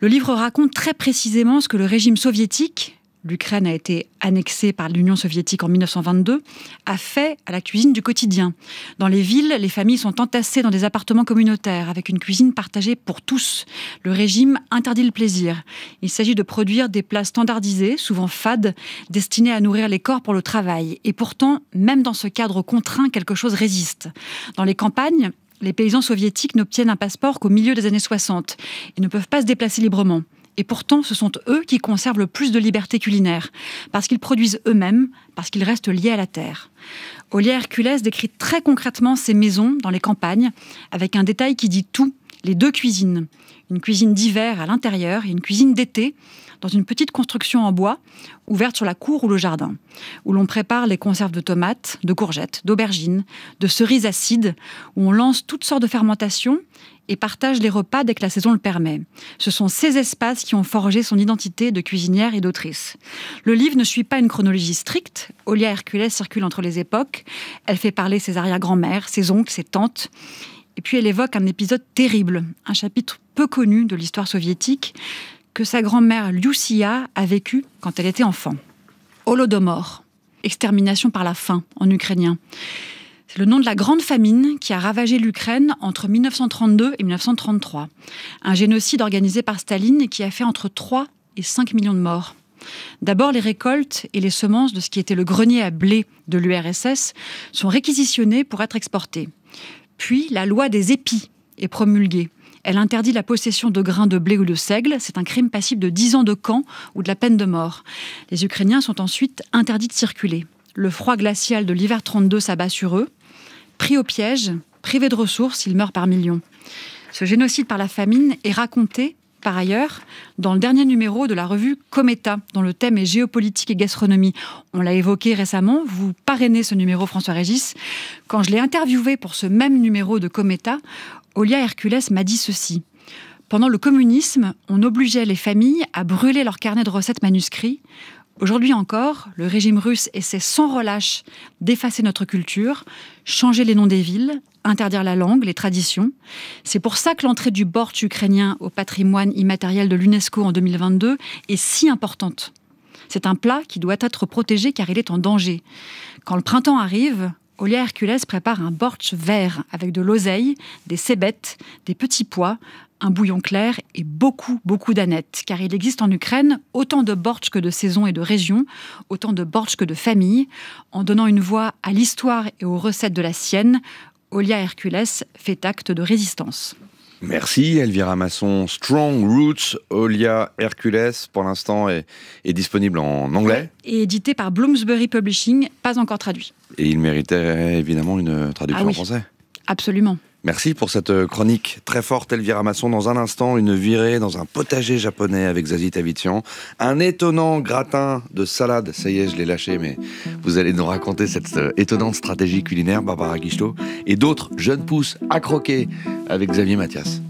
Le livre raconte très précisément ce que le régime soviétique, l'Ukraine a été annexée par l'Union soviétique en mille neuf cent vingt-deux, a fait à la cuisine du quotidien. Dans les villes, les familles sont entassées dans des appartements communautaires avec une cuisine partagée pour tous. Le régime interdit le plaisir. Il s'agit de produire des plats standardisés, souvent fades, destinés à nourrir les corps pour le travail. Et pourtant, même dans ce cadre contraint, quelque chose résiste. Dans les campagnes, les paysans soviétiques n'obtiennent un passeport qu'au milieu des années soixante et ne peuvent pas se déplacer librement. Et pourtant, ce sont eux qui conservent le plus de liberté culinaire, parce qu'ils produisent eux-mêmes, parce qu'ils restent liés à la terre. Olia Hercules décrit très concrètement ces maisons dans les campagnes, avec un détail qui dit tout, les deux cuisines. Une cuisine d'hiver à l'intérieur et une cuisine d'été, dans une petite construction en bois, ouverte sur la cour ou le jardin, où l'on prépare les conserves de tomates, de courgettes, d'aubergines, de cerises acides, où on lance toutes sortes de fermentations et partage les repas dès que la saison le permet. Ce sont ces espaces qui ont forgé son identité de cuisinière et d'autrice. Le livre ne suit pas une chronologie stricte. Olia Hercules circule entre les époques. Elle fait parler ses arrière-grand-mères, ses oncles, ses tantes. Et puis elle évoque un épisode terrible, un chapitre peu connu de l'histoire soviétique, que sa grand-mère Lucia a vécu quand elle était enfant. Holodomor, extermination par la faim en ukrainien. C'est le nom de la grande famine qui a ravagé l'Ukraine entre mille neuf cent trente-deux et mille neuf cent trente-trois. Un génocide organisé par Staline et qui a fait entre trois et cinq millions de morts. D'abord, les récoltes et les semences de ce qui était le grenier à blé de l'U R S S sont réquisitionnées pour être exportées. Puis, la loi des épis est promulguée. Elle interdit la possession de grains de blé ou de seigle. C'est un crime passible de dix ans de camp ou de la peine de mort. Les Ukrainiens sont ensuite interdits de circuler. Le froid glacial de l'hiver trente-deux s'abat sur eux. Pris au piège, privés de ressources, ils meurent par millions. Ce génocide par la famine est raconté, par ailleurs, dans le dernier numéro de la revue Cometa, dont le thème est géopolitique et gastronomie. On l'a évoqué récemment, vous parrainez ce numéro, François Régis. Quand je l'ai interviewé pour ce même numéro de Cometa, Olia Hercules m'a dit ceci. Pendant le communisme, on obligeait les familles à brûler leurs carnets de recettes manuscrits. Aujourd'hui encore, le régime russe essaie sans relâche d'effacer notre culture, changer les noms des villes, interdire la langue, les traditions. C'est pour ça que l'entrée du bortsch ukrainien au patrimoine immatériel de l'UNESCO en deux mille vingt-deux est si importante. C'est un plat qui doit être protégé car il est en danger. Quand le printemps arrive, Olia Hercules prépare un bortsch vert avec de l'oseille, des cébettes, des petits pois, un bouillon clair et beaucoup, beaucoup d'anettes. Car il existe en Ukraine autant de bortsch que de saisons et de régions, autant de bortsch que de familles. En donnant une voix à l'histoire et aux recettes de la sienne, Olia Hercules fait acte de résistance. Merci Elvira Masson. Strong Roots, Olia Hercules, pour l'instant est, est disponible en anglais. Et édité par Bloomsbury Publishing, pas encore traduit. Et il méritait évidemment une traduction ah oui, en français. Absolument. Merci pour cette chronique très forte, Elvira Masson. Dans un instant, une virée dans un potager japonais avec Zazie Tavitian. Un étonnant gratin de salade. Ça y est, je l'ai lâché, mais vous allez nous raconter cette étonnante stratégie culinaire, Barbara Guichetot. Et d'autres jeunes pousses à croquer avec Xavier Mathias.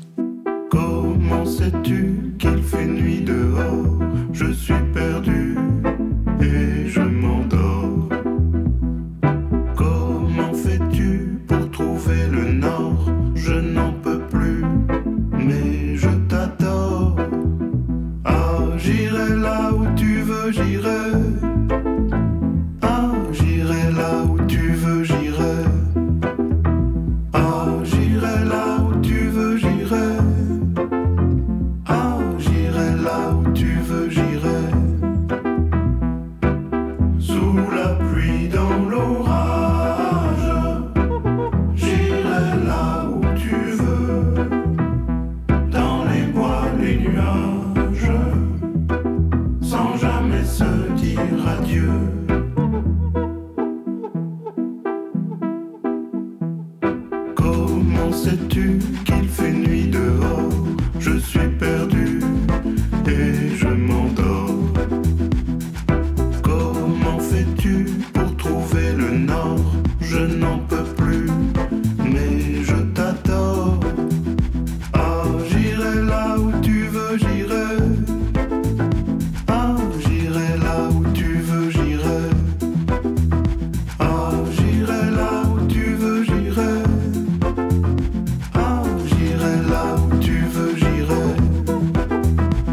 Comment sais-tu qu'il fait nuit dehors? Je suis perdu et je m'endors. Comment fais-tu pour trouver le nord? Je n'en peux plus, mais je t'adore. Ah, j'irai là où tu veux, j'irai. Ah, j'irai là où tu veux, j'irai. Ah, j'irai là où tu veux, j'irai. Ah, j'irai là où tu veux, j'irai. Sous la pluie, dans l'orage, j'irai là où tu veux. Dans les bois, les nuages, sans jamais se dire adieu. Comment sais-tu qu'il fait nuit dehors? Je suis perdu et je m'endors. Comment fais-tu pour trouver le nord? Je n'en peux plus, mais je t'adore. Ah, j'irai là où tu veux, j'irai. Ah, j'irai là où tu veux, j'irai. Ah, j'irai là où tu veux, j'irai. Ah, j'irai là où tu veux, j'irai.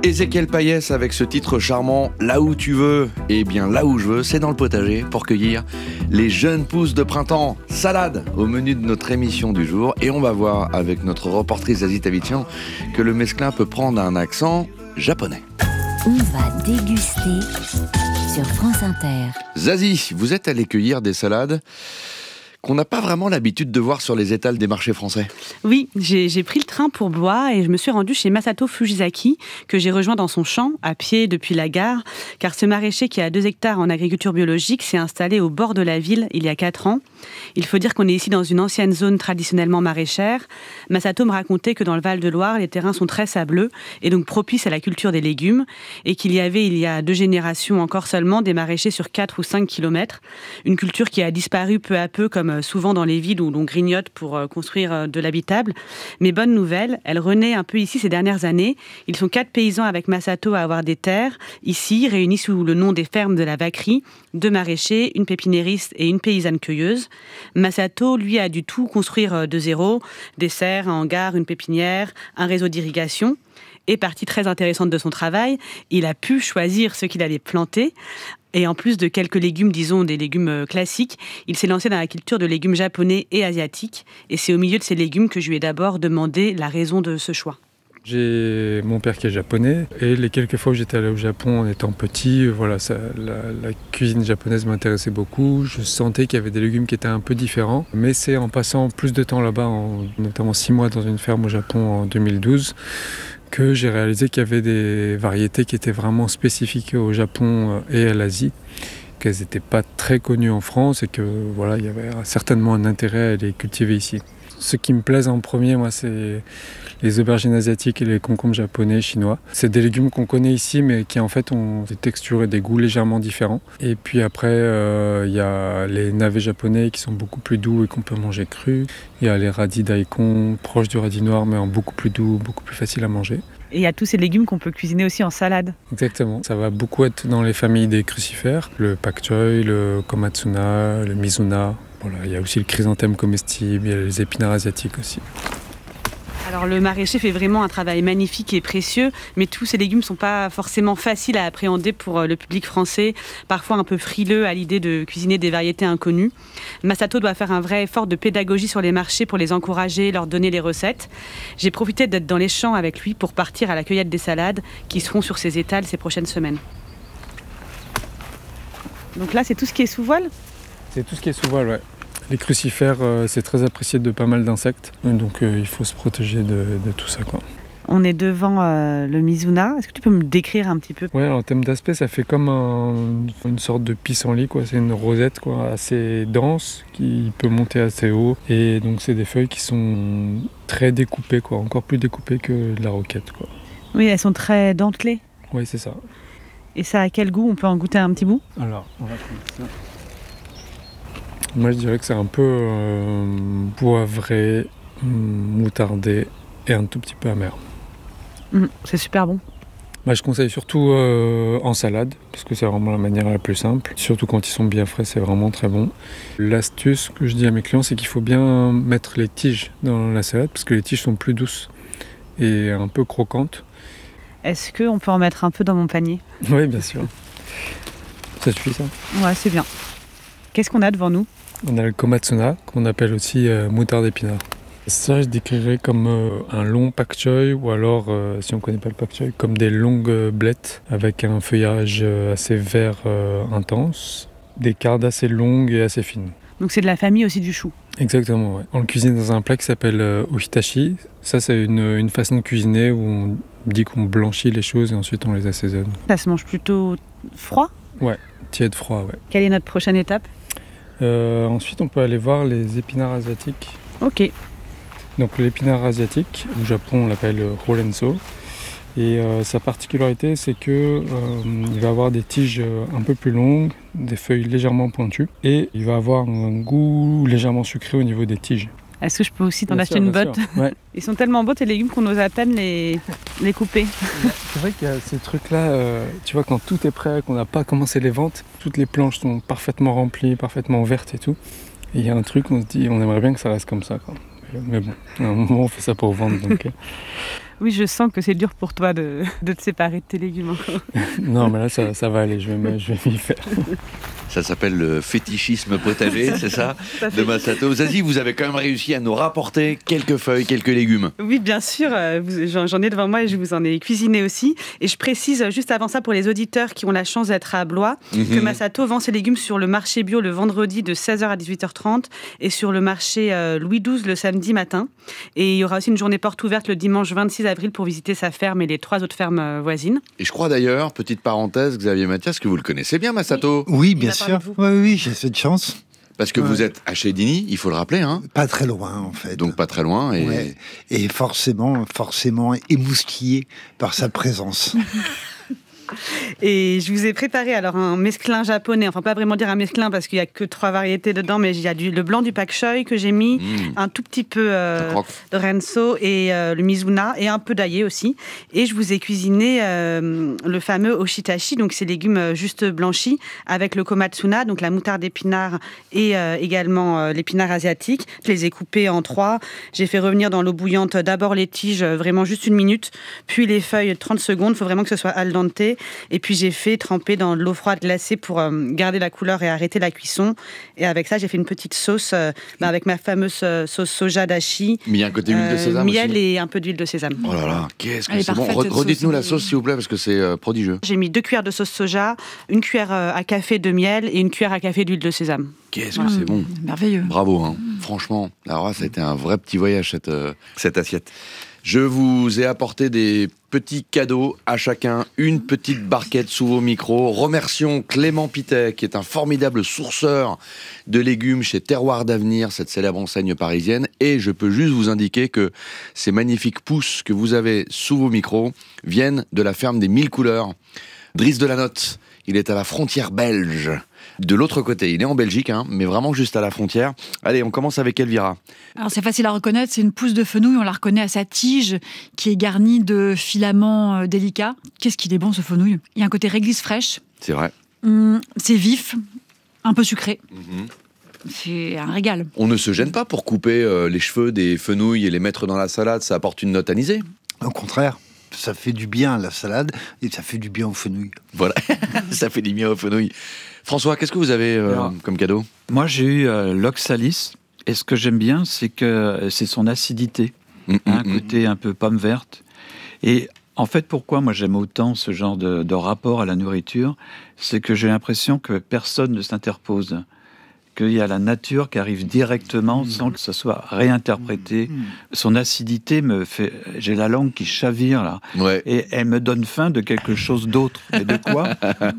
Ézéchiel Payès avec ce titre charmant « Là où tu veux, et bien là où je veux », c'est dans le potager pour cueillir les jeunes pousses de printemps. Salade au menu de notre émission du jour, et on va voir avec notre reportrice Zazie Tavitian que le mesclin peut prendre un accent japonais. On va déguster sur France Inter. Zazie, vous êtes allée cueillir des salades qu'on n'a pas vraiment l'habitude de voir sur les étals des marchés français. Oui, j'ai, j'ai pris le train pour Blois et je me suis rendue chez Masato Fujisaki, que j'ai rejoint dans son champ, à pied depuis la gare, car ce maraîcher qui a deux hectares en agriculture biologique s'est installé au bord de la ville il y a quatre ans. Il faut dire qu'on est ici dans une ancienne zone traditionnellement maraîchère. Masato me racontait que dans le Val-de-Loire, les terrains sont très sableux et donc propices à la culture des légumes, et qu'il y avait il y a deux générations encore seulement des maraîchers sur quatre ou cinq kilomètres, une culture qui a disparu peu à peu comme souvent dans les villes où l'on grignote pour construire de l'habitable. Mais bonne nouvelle, elle renaît un peu ici ces dernières années. Ils sont quatre paysans avec Masato à avoir des terres, ici, réunis sous le nom des fermes de la Vacquerie, deux maraîchers, une pépiniériste et une paysanne cueilleuse. Masato, lui, a dû tout construire de zéro, des serres, un hangar, une pépinière, un réseau d'irrigation. Et partie très intéressante de son travail, il a pu choisir ce qu'il allait planter. Et en plus de quelques légumes, disons des légumes classiques, il s'est lancé dans la culture de légumes japonais et asiatiques. Et c'est au milieu de ces légumes que je lui ai d'abord demandé la raison de ce choix. J'ai mon père qui est japonais et les quelques fois où j'étais allé au Japon en étant petit, voilà, ça, la, la cuisine japonaise m'intéressait beaucoup. Je sentais qu'il y avait des légumes qui étaient un peu différents. Mais c'est en passant plus de temps là-bas, en, notamment six mois dans une ferme au Japon en deux mille douze, que j'ai réalisé qu'il y avait des variétés qui étaient vraiment spécifiques au Japon et à l'Asie, qu'elles n'étaient pas très connues en France et que voilà, il y avait certainement un intérêt à les cultiver ici. Ce qui me plaise en premier, moi, c'est les aubergines asiatiques et les concombres japonais, chinois. C'est des légumes qu'on connaît ici, mais qui en fait ont des textures et des goûts légèrement différents. Et puis après, il euh, y a les navets japonais qui sont beaucoup plus doux et qu'on peut manger cru. Il y a les radis daikon, proches du radis noir, mais en beaucoup plus doux, beaucoup plus facile à manger. Et il y a tous ces légumes qu'on peut cuisiner aussi en salade. Exactement. Ça va beaucoup être dans les familles des crucifères. Le pak choi, le komatsuna, le mizuna. Voilà, il y a aussi le chrysanthème comestible, il y a les épinards asiatiques aussi. Alors le maraîcher fait vraiment un travail magnifique et précieux, mais tous ces légumes ne sont pas forcément faciles à appréhender pour le public français, parfois un peu frileux à l'idée de cuisiner des variétés inconnues. Masato doit faire un vrai effort de pédagogie sur les marchés pour les encourager, leur donner les recettes. J'ai profité d'être dans les champs avec lui pour partir à la cueillette des salades qui seront sur ses étals ces prochaines semaines. Donc là, c'est tout ce qui est sous voile ? C'est tout ce qui est sous voile, ouais. Les crucifères, euh, c'est très apprécié de pas mal d'insectes, donc euh, il faut se protéger de, de tout ça, quoi. On est devant euh, le Mizuna. Est-ce que tu peux me décrire un petit peu ? Ouais, en termes d'aspect, ça fait comme un, une sorte de pissenlit, quoi. C'est une rosette, quoi, assez dense qui peut monter assez haut, et donc c'est des feuilles qui sont très découpées, quoi, encore plus découpées que de la roquette, quoi. Oui, elles sont très dentelées. Oui, c'est ça. Et ça a quel goût ? On peut en goûter un petit bout ? Alors, on va prendre ça. Moi, je dirais que c'est un peu euh, poivré, moutardé et un tout petit peu amer. Mmh, c'est super bon. Moi, je conseille surtout euh, en salade, parce que c'est vraiment la manière la plus simple. Surtout quand ils sont bien frais, c'est vraiment très bon. L'astuce que je dis à mes clients, c'est qu'il faut bien mettre les tiges dans la salade, parce que les tiges sont plus douces et un peu croquantes. Est-ce qu'on peut en mettre un peu dans mon panier ? Oui, bien sûr. Ça suffit, ça ? Ouais, c'est bien. Qu'est-ce qu'on a devant nous ? On a le komatsuna, qu'on appelle aussi euh, moutarde d'épinard. Ça, je décrirais comme euh, un long pak choi, ou alors, euh, si on ne connaît pas le pak choi, comme des longues blettes avec un feuillage euh, assez vert euh, intense, des cardes assez longues et assez fines. Donc c'est de la famille aussi du chou ? Exactement, ouais. On le cuisine dans un plat qui s'appelle euh, ohitashi. Ça, c'est une, une façon de cuisiner où on dit qu'on blanchit les choses et ensuite on les assaisonne. Ça se mange plutôt froid ? Ouais, tiède froid, ouais. Quelle est notre prochaine étape ? Euh, ensuite, on peut aller voir les épinards asiatiques. Ok. Donc l'épinard asiatique, au Japon on l'appelle rolenso. Et euh, sa particularité, c'est que euh, il va avoir des tiges un peu plus longues, des feuilles légèrement pointues, et il va avoir un goût légèrement sucré au niveau des tiges. Est-ce que je peux aussi t'en bien acheter sûr, une bien botte ? sûr. Ouais. Ils sont tellement beaux tes légumes qu'on ose à peine les, les couper. C'est vrai qu'il y a ces trucs-là, euh, tu vois, quand tout est prêt, qu'on n'a pas commencé les ventes, toutes les planches sont parfaitement remplies, parfaitement vertes et tout. Et il y a un truc, on se dit, on aimerait bien que ça reste comme ça, quoi. Mais bon, à un moment, on fait ça pour vendre. Donc, euh... Oui, je sens que c'est dur pour toi de, de te séparer de tes légumes encore. Non, mais là, ça, ça va aller, je vais, je vais m'y faire. Ça s'appelle le fétichisme potager, c'est ça, de Masato. Zazie, vous avez quand même réussi à nous rapporter quelques feuilles, quelques légumes. Oui, bien sûr, euh, vous- j'en j'en ai devant moi et je vous en ai cuisiné aussi. Et je précise euh, juste avant ça pour les auditeurs qui ont la chance d'être à Blois, Mhm. que Masato vend ses légumes sur le marché bio le vendredi de seize heures à dix-huit heures trente et sur le marché euh, Louis douze le samedi matin. Et il y aura aussi une journée porte ouverte le dimanche vingt-six avril pour visiter sa ferme et les trois autres fermes euh, voisines. Et je crois d'ailleurs, petite parenthèse, Xavier Mathias, que vous le connaissez bien, Masato. Oui, bien sûr. Oui, oui, j'ai cette chance. Parce que Ouais. vous êtes à Chédigny, il faut le rappeler. Hein. Pas très loin, en fait. Donc pas très loin. Et... Ouais. Et forcément, forcément émoustillé par sa présence. Et je vous ai préparé alors un mesclin japonais, enfin pas vraiment dire un mesclin parce qu'il n'y a que trois variétés dedans, mais il y a du, le blanc du pak choi que j'ai mis, Mmh. un tout petit peu euh, Un croque. de renso et euh, le mizuna et un peu d'aillé aussi. Et je vous ai cuisiné euh, le fameux oshitashi, donc ces légumes euh, juste blanchis avec le komatsuna, donc la moutarde d'épinard et euh, également euh, l'épinard asiatique. Je les ai coupés en trois. J'ai fait revenir dans l'eau bouillante d'abord les tiges, euh, vraiment juste une minute, puis les feuilles trente secondes. Il faut vraiment que ce soit al dente. Et puis j'ai fait tremper dans de l'eau froide glacée pour euh, garder la couleur et arrêter la cuisson. Et avec ça, j'ai fait une petite sauce euh, bah, avec ma fameuse euh, sauce soja dashi. Mais il y a un côté huile de sésame miel aussi. et un peu d'huile de sésame. Oh là là, qu'est-ce Elle que est c'est bon. parfaite, Re- cette Redites-nous sauce. la sauce, s'il vous plaît, parce que c'est euh, prodigieux. J'ai mis deux cuillères de sauce soja, une cuillère euh, à café de miel et une cuillère à café d'huile de sésame. Qu'est-ce que c'est bon. Merveilleux. Bravo, hein. Franchement. Alors là, ça a été un vrai petit voyage, cette, euh, cette assiette. Je vous ai apporté des petits cadeaux à chacun, une petite barquette sous vos micros. Remercions Clément Pitet, qui est un formidable sourceur de légumes chez Terroir d'Avenir, cette célèbre enseigne parisienne. Et je peux juste vous indiquer que ces magnifiques pousses que vous avez sous vos micros viennent de la ferme des Mille Couleurs. Driss Delanotte, il est à la frontière belge. De l'autre côté, il est en Belgique, hein, mais vraiment juste à la frontière. Allez, on commence avec Elvira. Alors c'est facile à reconnaître, c'est une pousse de fenouil, on la reconnaît à sa tige qui est garnie de filaments euh, délicats. Qu'est-ce qu'il est bon ce fenouil. Il y a un côté réglisse fraîche, C'est vrai. Hum, c'est vif, un peu sucré, Mhm. c'est un régal. On ne se gêne pas pour couper euh, les cheveux des fenouilles et les mettre dans la salade, ça apporte une note anisée. Au contraire, ça fait du bien à la salade et ça fait du bien aux fenouilles. Voilà, ça fait du bien aux fenouilles. François, qu'est-ce que vous avez euh, Alors, comme cadeau? Moi, j'ai eu euh, l'oxalis. Et ce que j'aime bien, c'est que c'est son acidité. Mm, Un mm, côté un peu pomme verte. Et en fait, pourquoi moi j'aime autant ce genre de, de rapport à la nourriture, c'est que j'ai l'impression que personne ne s'interpose. Qu'il y a la nature qui arrive directement sans que ça soit réinterprété. Son acidité me fait... J'ai la langue qui chavire, là. Ouais. Et elle me donne faim de quelque chose d'autre. Mais de quoi?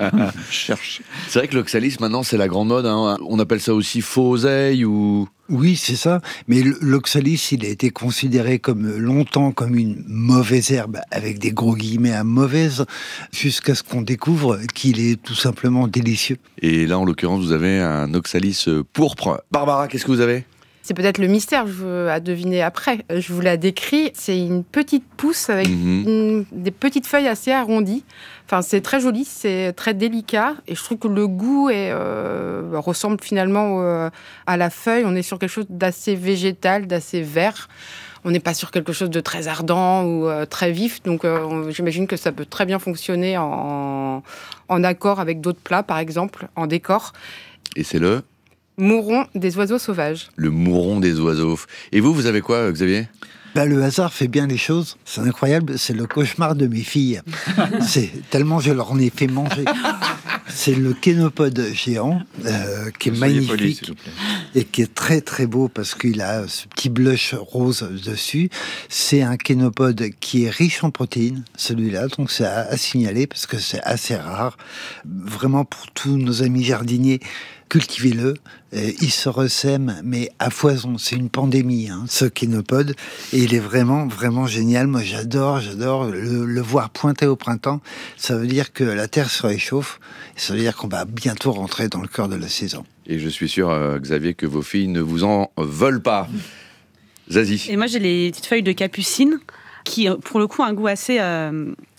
Je cherche. C'est vrai que l'oxalis, maintenant, c'est la grande mode. Hein. On appelle ça aussi faux oseille ou... Oui, c'est ça. Mais l- l'oxalis, il a été considéré comme longtemps comme une mauvaise herbe, avec des gros guillemets à mauvaise, jusqu'à ce qu'on découvre qu'il est tout simplement délicieux. Et là, en l'occurrence, vous avez un oxalis euh, pourpre. Barbara, qu'est-ce que vous avez? C'est peut-être le mystère je veux, à deviner après. Je vous la décris. C'est une petite pousse avec Mhm. une- des petites feuilles assez arrondies. Enfin, c'est très joli, c'est très délicat. Et je trouve que le goût est, euh, ressemble finalement euh, à la feuille. On est sur quelque chose d'assez végétal, d'assez vert. On n'est pas sur quelque chose de très ardent ou euh, très vif. Donc, euh, on- j'imagine que ça peut très bien fonctionner en, en accord avec d'autres plats, par exemple, en décor. Et c'est le Mouron des oiseaux sauvages. Le mouron des oiseaux. Et vous, vous avez quoi, euh, Xavier? Bah, le hasard fait bien les choses. C'est incroyable. C'est le cauchemar de mes filles. C'est tellement je leur en ai fait manger. C'est le kénopode géant euh, qui est Soyez magnifique poli, s'il vous plaît. et qui est très très beau parce qu'il a ce petit blush rose dessus. C'est un kénopode qui est riche en protéines, celui-là, donc c'est à, à signaler parce que c'est assez rare. Vraiment pour tous nos amis jardiniers, cultivez-le. Euh, il se ressème, mais à foison. C'est une pandémie, hein, ce kénopode. Et il est vraiment, vraiment génial. Moi, j'adore, j'adore le, le voir pointer au printemps. Ça veut dire que la terre se réchauffe. Ça veut dire qu'on va bientôt rentrer dans le cœur de la saison. Et je suis sûr, euh, Xavier, que vos filles ne vous en veulent pas. Zazie. Et moi, j'ai les petites feuilles de capucine qui, euh, pour le coup, ont un goût assez, euh,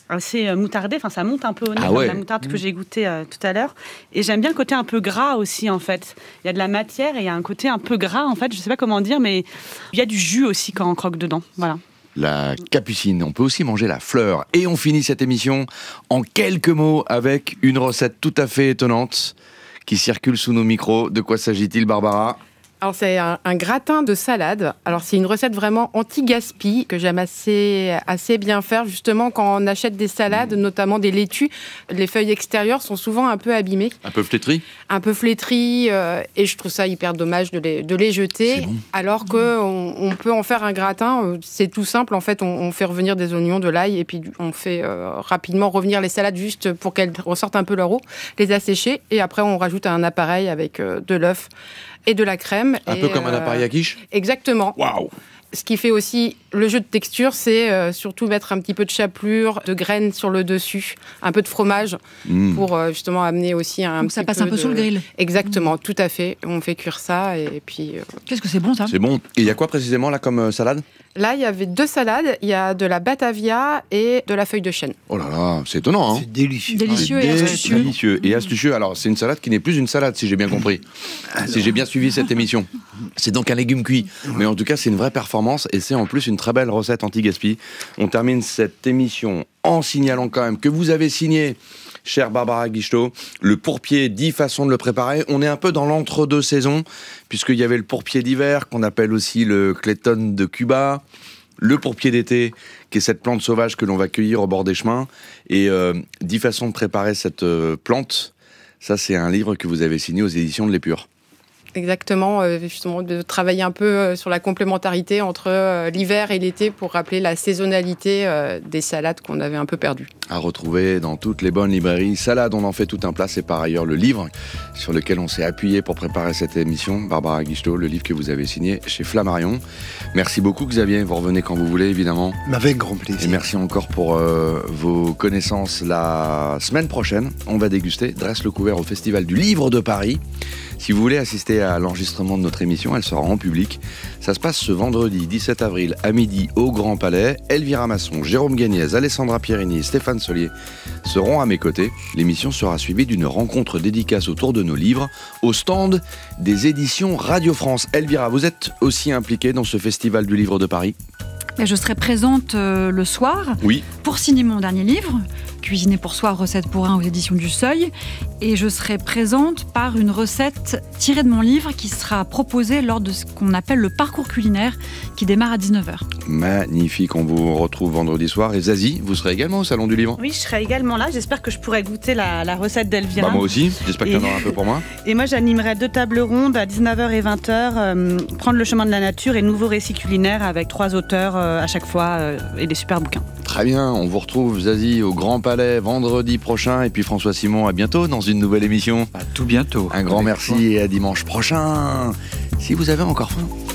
assez moutardé, enfin ça monte un peu au nez, Ah comme ouais. la moutarde que j'ai goûtée euh, tout à l'heure. Et j'aime bien le côté un peu gras aussi en fait. Il y a de la matière et il y a un côté un peu gras en fait, je sais pas comment dire, mais il y a du jus aussi quand on croque dedans. Voilà. La capucine, on peut aussi manger la fleur. Et on finit cette émission en quelques mots avec une recette tout à fait étonnante qui circule sous nos micros. De quoi s'agit-il, Barbara ? Alors c'est un, un gratin de salade. Alors c'est une recette vraiment anti-gaspi que j'aime assez, assez bien faire. Justement, quand on achète des salades, notamment des laitues, les feuilles extérieures sont souvent un peu abîmées, Un peu flétri ? un peu flétries, euh, et je trouve ça hyper dommage de les, de les jeter. bon. Alors qu'on on peut en faire un gratin. euh, C'est tout simple. En fait, on, on fait revenir des oignons, de l'ail, et puis on fait euh, rapidement revenir les salades juste pour qu'elles ressortent un peu leur eau, les assécher, et après on rajoute un appareil avec euh, de l'œuf et de la crème. Un et, peu comme un euh, appareil à quiche ? Exactement. Waouh ! Ce qui fait aussi le jeu de texture, c'est euh, surtout mettre un petit peu de chapelure, de graines sur le dessus, un peu de fromage, Mmh. pour euh, justement amener aussi un Donc petit ça passe peu un peu de- sur le grill. Exactement, tout à fait. On fait cuire ça et puis... euh, Qu'est-ce que c'est bon ça? C'est bon. Et il y a quoi précisément là comme euh, salade ? Là, il y avait deux salades. Il y a de la batavia et de la feuille de chêne. Oh là là, c'est étonnant, hein ? C'est délicieux. Délicieux et Dé- astucieux. Délicieux et astucieux. Alors, c'est une salade qui n'est plus une salade, si j'ai bien compris. Si j'ai bien suivi cette émission. C'est donc un légume cuit. Mais en tout cas, c'est une vraie performance et c'est en plus une très belle recette anti-gaspi. On termine cette émission en signalant quand même que vous avez signé, chère Barbara Guichetot, le pourpier, dix façons de le préparer. On est un peu dans l'entre-deux saisons, puisqu'il y avait le pourpier d'hiver, qu'on appelle aussi le clayton de Cuba, le pourpier d'été, qui est cette plante sauvage que l'on va cueillir au bord des chemins, et euh, dix façons de préparer cette euh, plante. Ça, c'est un livre que vous avez signé aux éditions de l'Épure. Exactement, euh, justement, de travailler un peu euh, sur la complémentarité entre euh, l'hiver et l'été pour rappeler la saisonnalité euh, des salades qu'on avait un peu perdues. À retrouver dans toutes les bonnes librairies. Salade, on en fait tout un plat. C'est par ailleurs le livre sur lequel on s'est appuyé pour préparer cette émission. Barbara Guichetot, le livre que vous avez signé chez Flammarion. Merci beaucoup, Xavier. Vous revenez quand vous voulez, évidemment. Avec grand plaisir. Et merci encore pour euh, vos connaissances. La semaine prochaine, on va déguster Dresse le couvert au Festival du Livre de Paris. Si vous voulez assister à l'enregistrement de notre émission, elle sera en public. Ça se passe ce vendredi dix-sept avril à midi au Grand Palais. Elvira Masson, Jérôme Gagnez, Alessandra Pierini et Stéphane Solier seront à mes côtés. L'émission sera suivie d'une rencontre dédicace autour de nos livres au stand des éditions Radio France. Elvira, vous êtes aussi impliquée dans ce Festival du Livre de Paris ? Et je serai présente euh, le soir Oui. pour signer mon dernier livre, Cuisiner pour soi, recette pour un aux éditions du Seuil. Et je serai présente par une recette tirée de mon livre qui sera proposée lors de ce qu'on appelle le parcours culinaire qui démarre à dix-neuf heures. Magnifique, on vous retrouve vendredi soir. Et Zazie, vous serez également au Salon du Livre ? Oui, je serai également là. J'espère que je pourrai goûter la, la recette d'Elvira. Bah moi aussi, j'espère qu'il y en aura un peu pour moi. Et moi, j'animerai deux tables rondes à dix-neuf heures et vingt heures, euh, Prendre le chemin de la nature et nouveaux récits culinaires avec trois auteurs euh, à chaque fois euh, et des super bouquins. Très bien, on vous retrouve Zazie au Grand Palais vendredi prochain. Et puis François Simon, à bientôt dans une nouvelle émission. À tout bientôt. Un grand Avec merci joie. et à dimanche prochain. Si vous avez encore faim.